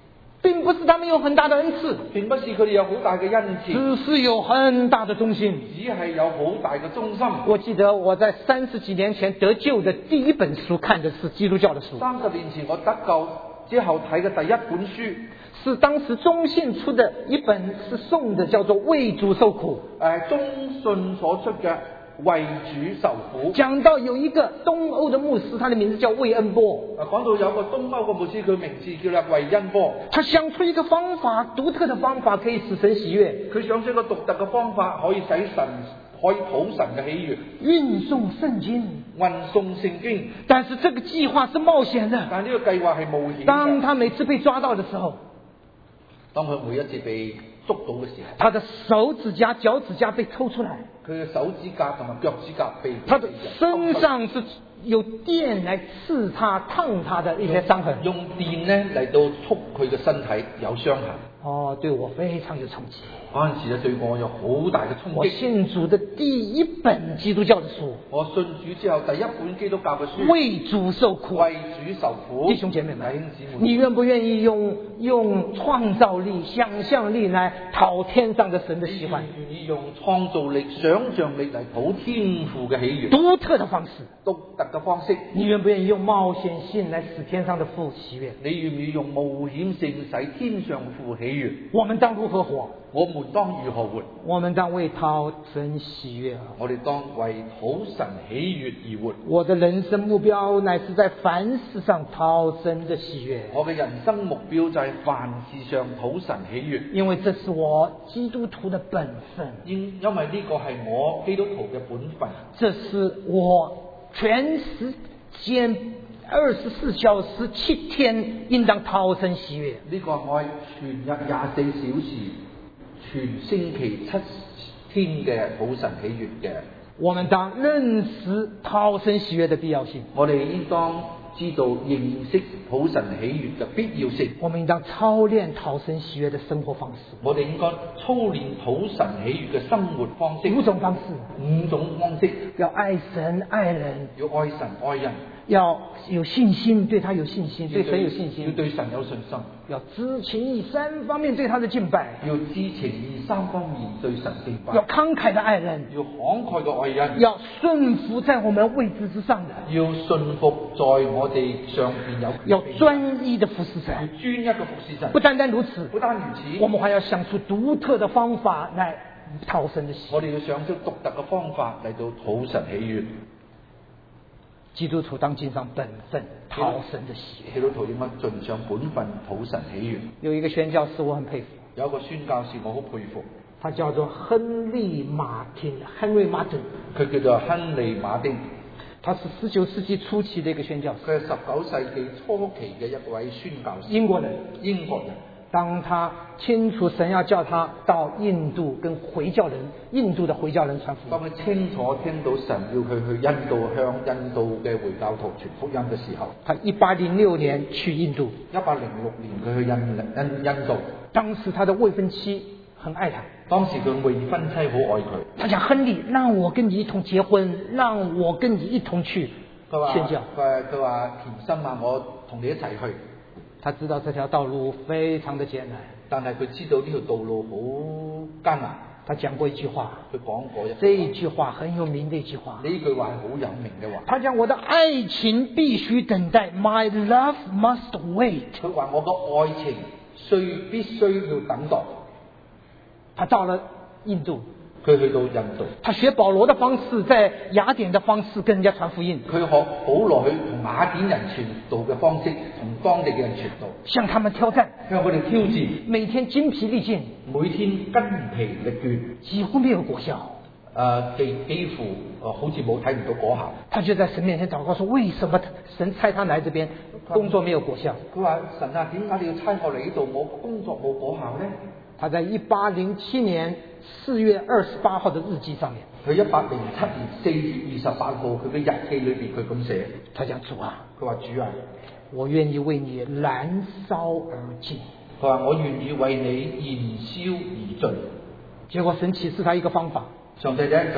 [SPEAKER 2] 并不是他们有很大的恩赐，
[SPEAKER 3] 並不是佢哋有好大嘅恩賜，
[SPEAKER 2] 只是有很大的忠心。
[SPEAKER 3] 只係有好大嘅忠心。
[SPEAKER 2] 我記得我在三十幾年前得救的第一本書看的是基督教的書，
[SPEAKER 3] 三十年前我得救之後睇嘅第一本書，
[SPEAKER 2] 是當時中信出的一本，是送的，叫做《為主受苦》。
[SPEAKER 3] 誒中信所出嘅為主受苦，
[SPEAKER 2] 講到有一個東歐的牧師，他的名字叫魏恩波。
[SPEAKER 3] 誒講到有個東歐嘅牧師，佢名字叫啦魏恩波，
[SPEAKER 2] 他想出一個方法，獨特的方法，可以使神喜悅。
[SPEAKER 3] 佢想出一個獨特嘅方法，可以使神可以討神嘅喜悅，
[SPEAKER 2] 運送聖經。
[SPEAKER 3] 運送聖經。
[SPEAKER 2] 但是這個計劃是冒險的。
[SPEAKER 3] 但呢個計劃係冒險嘅。
[SPEAKER 2] 當他每次被抓到的時候，
[SPEAKER 3] 當佢每一次被捉到嘅時候，
[SPEAKER 2] 他的手指甲、腳趾甲被抽出來，
[SPEAKER 3] 佢嘅手指甲同埋腳趾甲被
[SPEAKER 2] 他的身上是有電來刺他、燙他的一些傷痕，
[SPEAKER 3] 用電呢嚟到觸佢嘅身體有傷痕。
[SPEAKER 2] 哦，對我非常有衝擊。
[SPEAKER 3] 嗰陣時咧對我有好大嘅衝擊。
[SPEAKER 2] 我信主的第一本基督教的書，
[SPEAKER 3] 我信主之後第一本基督教嘅書，
[SPEAKER 2] 為主受苦。
[SPEAKER 3] 為主受苦。
[SPEAKER 2] 弟兄姐妹們，
[SPEAKER 3] 弟兄姊妹，
[SPEAKER 2] 你願不願意用用創造力、想象力來討天上的神的喜歡？
[SPEAKER 3] 願意用創造力、想象力嚟討天父嘅喜悅，
[SPEAKER 2] 獨特的方式，
[SPEAKER 3] 獨特嘅方式。
[SPEAKER 2] 你願不願意用冒險性來使天上的父喜悅？
[SPEAKER 3] 你願唔願意用冒險性使天上父喜悅？
[SPEAKER 2] 我們當如何活？
[SPEAKER 3] 我們當如何活？
[SPEAKER 2] 我們當為討神喜悅而活。
[SPEAKER 3] 我哋當為討神喜悅而活。
[SPEAKER 2] 我的人生目標乃是在凡事上討神的喜悅。
[SPEAKER 3] 我嘅人生目標就係凡事上討神喜悅，
[SPEAKER 2] 因為這是我基督徒的本分。
[SPEAKER 3] 因因為呢個係我基督徒嘅本分，
[SPEAKER 2] 這是我全時間二十四小時七天應當討神喜悅。
[SPEAKER 3] 呢個係我全日廿四小時、全星期七天嘅討神喜悅嘅。
[SPEAKER 2] 我們當認識討神喜悅的必要性。
[SPEAKER 3] 我哋應當知道認識討神喜悅嘅必要性。
[SPEAKER 2] 我們應當操練討神喜悅的生活方式。
[SPEAKER 3] 我哋應該操練討神喜悅嘅生活方式。
[SPEAKER 2] 五種方式。
[SPEAKER 3] 五種方式。
[SPEAKER 2] 要愛神愛人。
[SPEAKER 3] 要愛神愛人。
[SPEAKER 2] 要有信心，對他有信心，對神有信心。
[SPEAKER 3] 要對神有信心。
[SPEAKER 2] 要知情意三方面對他的敬拜。
[SPEAKER 3] 要知情意三方面對神敬拜。
[SPEAKER 2] 要慷慨的愛人。
[SPEAKER 3] 要慷慨嘅愛人。
[SPEAKER 2] 要順服在我們位置之上的。
[SPEAKER 3] 要順服在我哋上邊有。
[SPEAKER 2] 要專一的服侍神。
[SPEAKER 3] 要專一嘅服侍神。
[SPEAKER 2] 不單單如此，
[SPEAKER 3] 不單如此，
[SPEAKER 2] 我們還要想出獨特的方法來討神的喜悅。
[SPEAKER 3] 我哋要想出獨特嘅方法嚟到討神喜悅。
[SPEAKER 2] 基督徒當盡上本分，討神的喜悅。
[SPEAKER 3] 基督徒應該盡上本分，討神喜悅。
[SPEAKER 2] 有一個宣教士我很佩服，
[SPEAKER 3] 有一個宣教士我好佩服，
[SPEAKER 2] 他叫做亨利馬丁 （Henry Martin）。
[SPEAKER 3] 佢叫做亨利馬丁，
[SPEAKER 2] 他是十九世紀初期的一個宣教士。
[SPEAKER 3] 佢係十九世紀初期嘅一位宣教士，
[SPEAKER 2] 英國人。
[SPEAKER 3] 英國人。
[SPEAKER 2] 當他清楚神要叫他到印度跟回教人、印度的回教人傳福音，
[SPEAKER 3] 當佢清楚聽到神要佢去印度向印度嘅回教徒傳福音嘅時候，
[SPEAKER 2] 他一八零六年去印度。
[SPEAKER 3] 一八零六年佢去印印印度。
[SPEAKER 2] 當時他的未婚妻很愛他，
[SPEAKER 3] 當時佢未婚妻好愛佢。
[SPEAKER 2] 他講亨利，讓我跟你一同結婚，讓我跟你一同去宣教。
[SPEAKER 3] 佢佢話甜心啊，我同你一齊去。
[SPEAKER 2] 他知道這條道路非常的艱難，
[SPEAKER 3] 但係佢知道呢條道路好艱難。
[SPEAKER 2] 他講過一句話，
[SPEAKER 3] 佢講過一句話，
[SPEAKER 2] 這一句話很有名的一句話。
[SPEAKER 3] 呢句話係好有名嘅話。
[SPEAKER 2] 他講我的愛情必須等待 ，My love must wait。
[SPEAKER 3] 佢話我嘅愛情需必須要等待。
[SPEAKER 2] 他到了印度。
[SPEAKER 3] 佢去到印度，
[SPEAKER 2] 他學保羅的方式，在雅典的方式跟人家傳福音。
[SPEAKER 3] 佢學保羅去同雅典人傳道嘅方式，同當地嘅人傳道，
[SPEAKER 2] 向他們挑戰，
[SPEAKER 3] 向佢哋挑戰，
[SPEAKER 2] 每天精疲力盡，
[SPEAKER 3] 每天筋疲力竭，
[SPEAKER 2] 幾乎沒有果效。
[SPEAKER 3] 誒、呃，幾幾乎誒、呃，好似冇睇唔到果效。
[SPEAKER 2] 他就在神面前禱告說：為什麼神差他來這邊工作沒有果效？
[SPEAKER 3] 佢話：神啊，點解你要差我嚟呢度？我工作冇果效呢？
[SPEAKER 2] 他在一八零七年四月二十八號的日記上面，
[SPEAKER 3] 佢一八零七年四月二十八號佢嘅日記裏邊佢咁寫，
[SPEAKER 2] 他講主啊，
[SPEAKER 3] 佢話主啊，
[SPEAKER 2] 我願意為你燃燒而盡。
[SPEAKER 3] 佢話我願意為你燃燒而盡。
[SPEAKER 2] 結果神啟示他一個方法，
[SPEAKER 3] 上帝咧就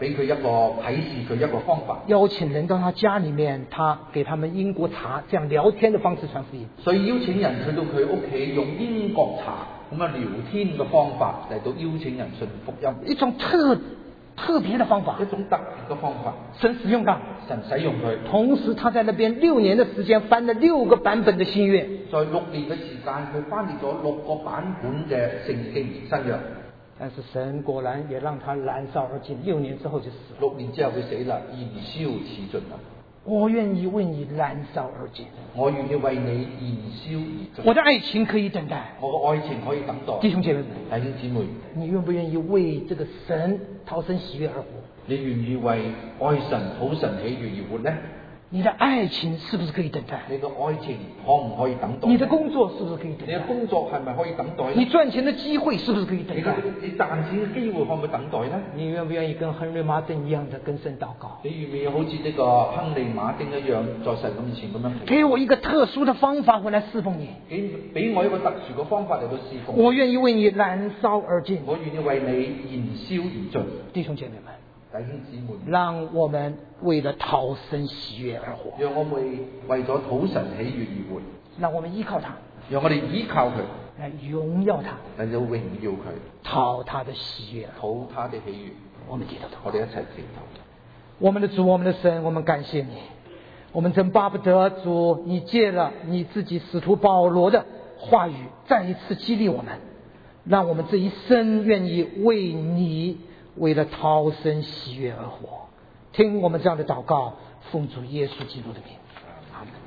[SPEAKER 3] 俾佢一個啟示佢一個方法，
[SPEAKER 2] 邀請人到他家裡面，他給他們英國茶，這樣聊天的方式傳福音。
[SPEAKER 3] 所以邀請人去到佢屋企，用英國茶咁啊聊天嘅方法嚟到邀請人信福音，
[SPEAKER 2] 一種特特別的方法，
[SPEAKER 3] 一種特別嘅方法，
[SPEAKER 2] 神使用他，
[SPEAKER 3] 神使用佢。
[SPEAKER 2] 同時他在那邊六年的時間翻了六個版本的新約，
[SPEAKER 3] 在六年嘅時間，佢翻譯咗六個版本嘅聖經新約。
[SPEAKER 2] 但是神果然也讓他燃燒而盡，六年之後就死了。
[SPEAKER 3] 六年之後佢死啦，燃燒此盡啦。
[SPEAKER 2] 我願意為你燃燒而盡，
[SPEAKER 3] 我願意為你燃燒而盡。
[SPEAKER 2] 我的愛情可以等待，
[SPEAKER 3] 我嘅愛情可以等待。
[SPEAKER 2] 弟兄姐妹們，
[SPEAKER 3] 弟兄姊妹，
[SPEAKER 2] 你願不願意為這個神討神喜悅而活？
[SPEAKER 3] 你願意為愛神討神喜悅而活呢？
[SPEAKER 2] 你的愛情是不是可以等待？
[SPEAKER 3] 你的愛情可唔可以等待？
[SPEAKER 2] 你的工作是不是可以等待？
[SPEAKER 3] 你的工作係咪可以等待？
[SPEAKER 2] 你賺錢的機會是不是可以等待？
[SPEAKER 3] 你你賺錢嘅機會可唔可以等待呢？
[SPEAKER 2] 你願不願意跟亨利馬丁一樣的跟神禱告？
[SPEAKER 3] 你願唔願意好似呢個亨利馬丁一樣，在神咁面前咁樣？
[SPEAKER 2] 給我一個特殊的方法，我來侍奉你。
[SPEAKER 3] 給俾我一個特殊嘅方法嚟到侍奉。
[SPEAKER 2] 我願意為你燃燒而盡。
[SPEAKER 3] 我願意為你燃燒而盡。
[SPEAKER 2] 弟兄姐妹們，
[SPEAKER 3] 弟兄姊妹，
[SPEAKER 2] 讓我們為了討神喜悅而活。
[SPEAKER 3] 讓我們為咗討神喜悅而活。
[SPEAKER 2] 讓我們依靠他。
[SPEAKER 3] 讓我哋依靠佢，
[SPEAKER 2] 來榮耀他，
[SPEAKER 3] 嚟到榮耀佢，
[SPEAKER 2] 討他的喜悅，
[SPEAKER 3] 討他的喜悅。
[SPEAKER 2] 我們低頭禱告，
[SPEAKER 3] 我哋一齊低頭。
[SPEAKER 2] 我們的主，我們的神，我們感謝你。我們真巴不得主，你借了你自己使徒保羅的話語，再一次激勵我們，讓我們這一生願意為你，為了討神喜悅而活。聽我們這樣的禱告，奉主耶穌基督的名，阿們。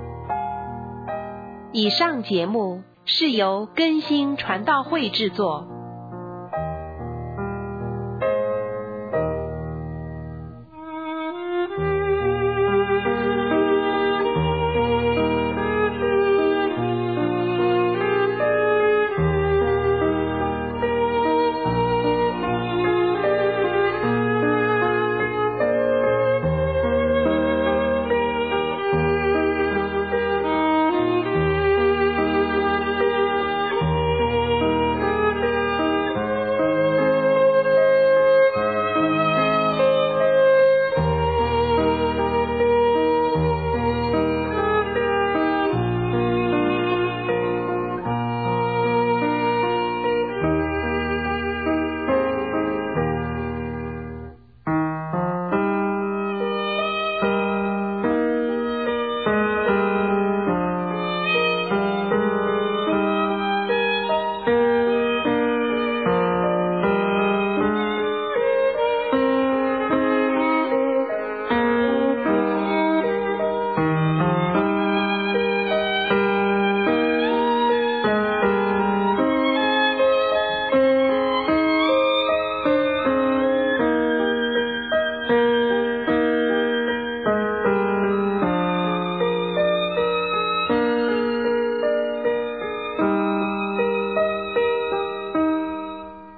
[SPEAKER 1] 以上节目是由更新传道会制作，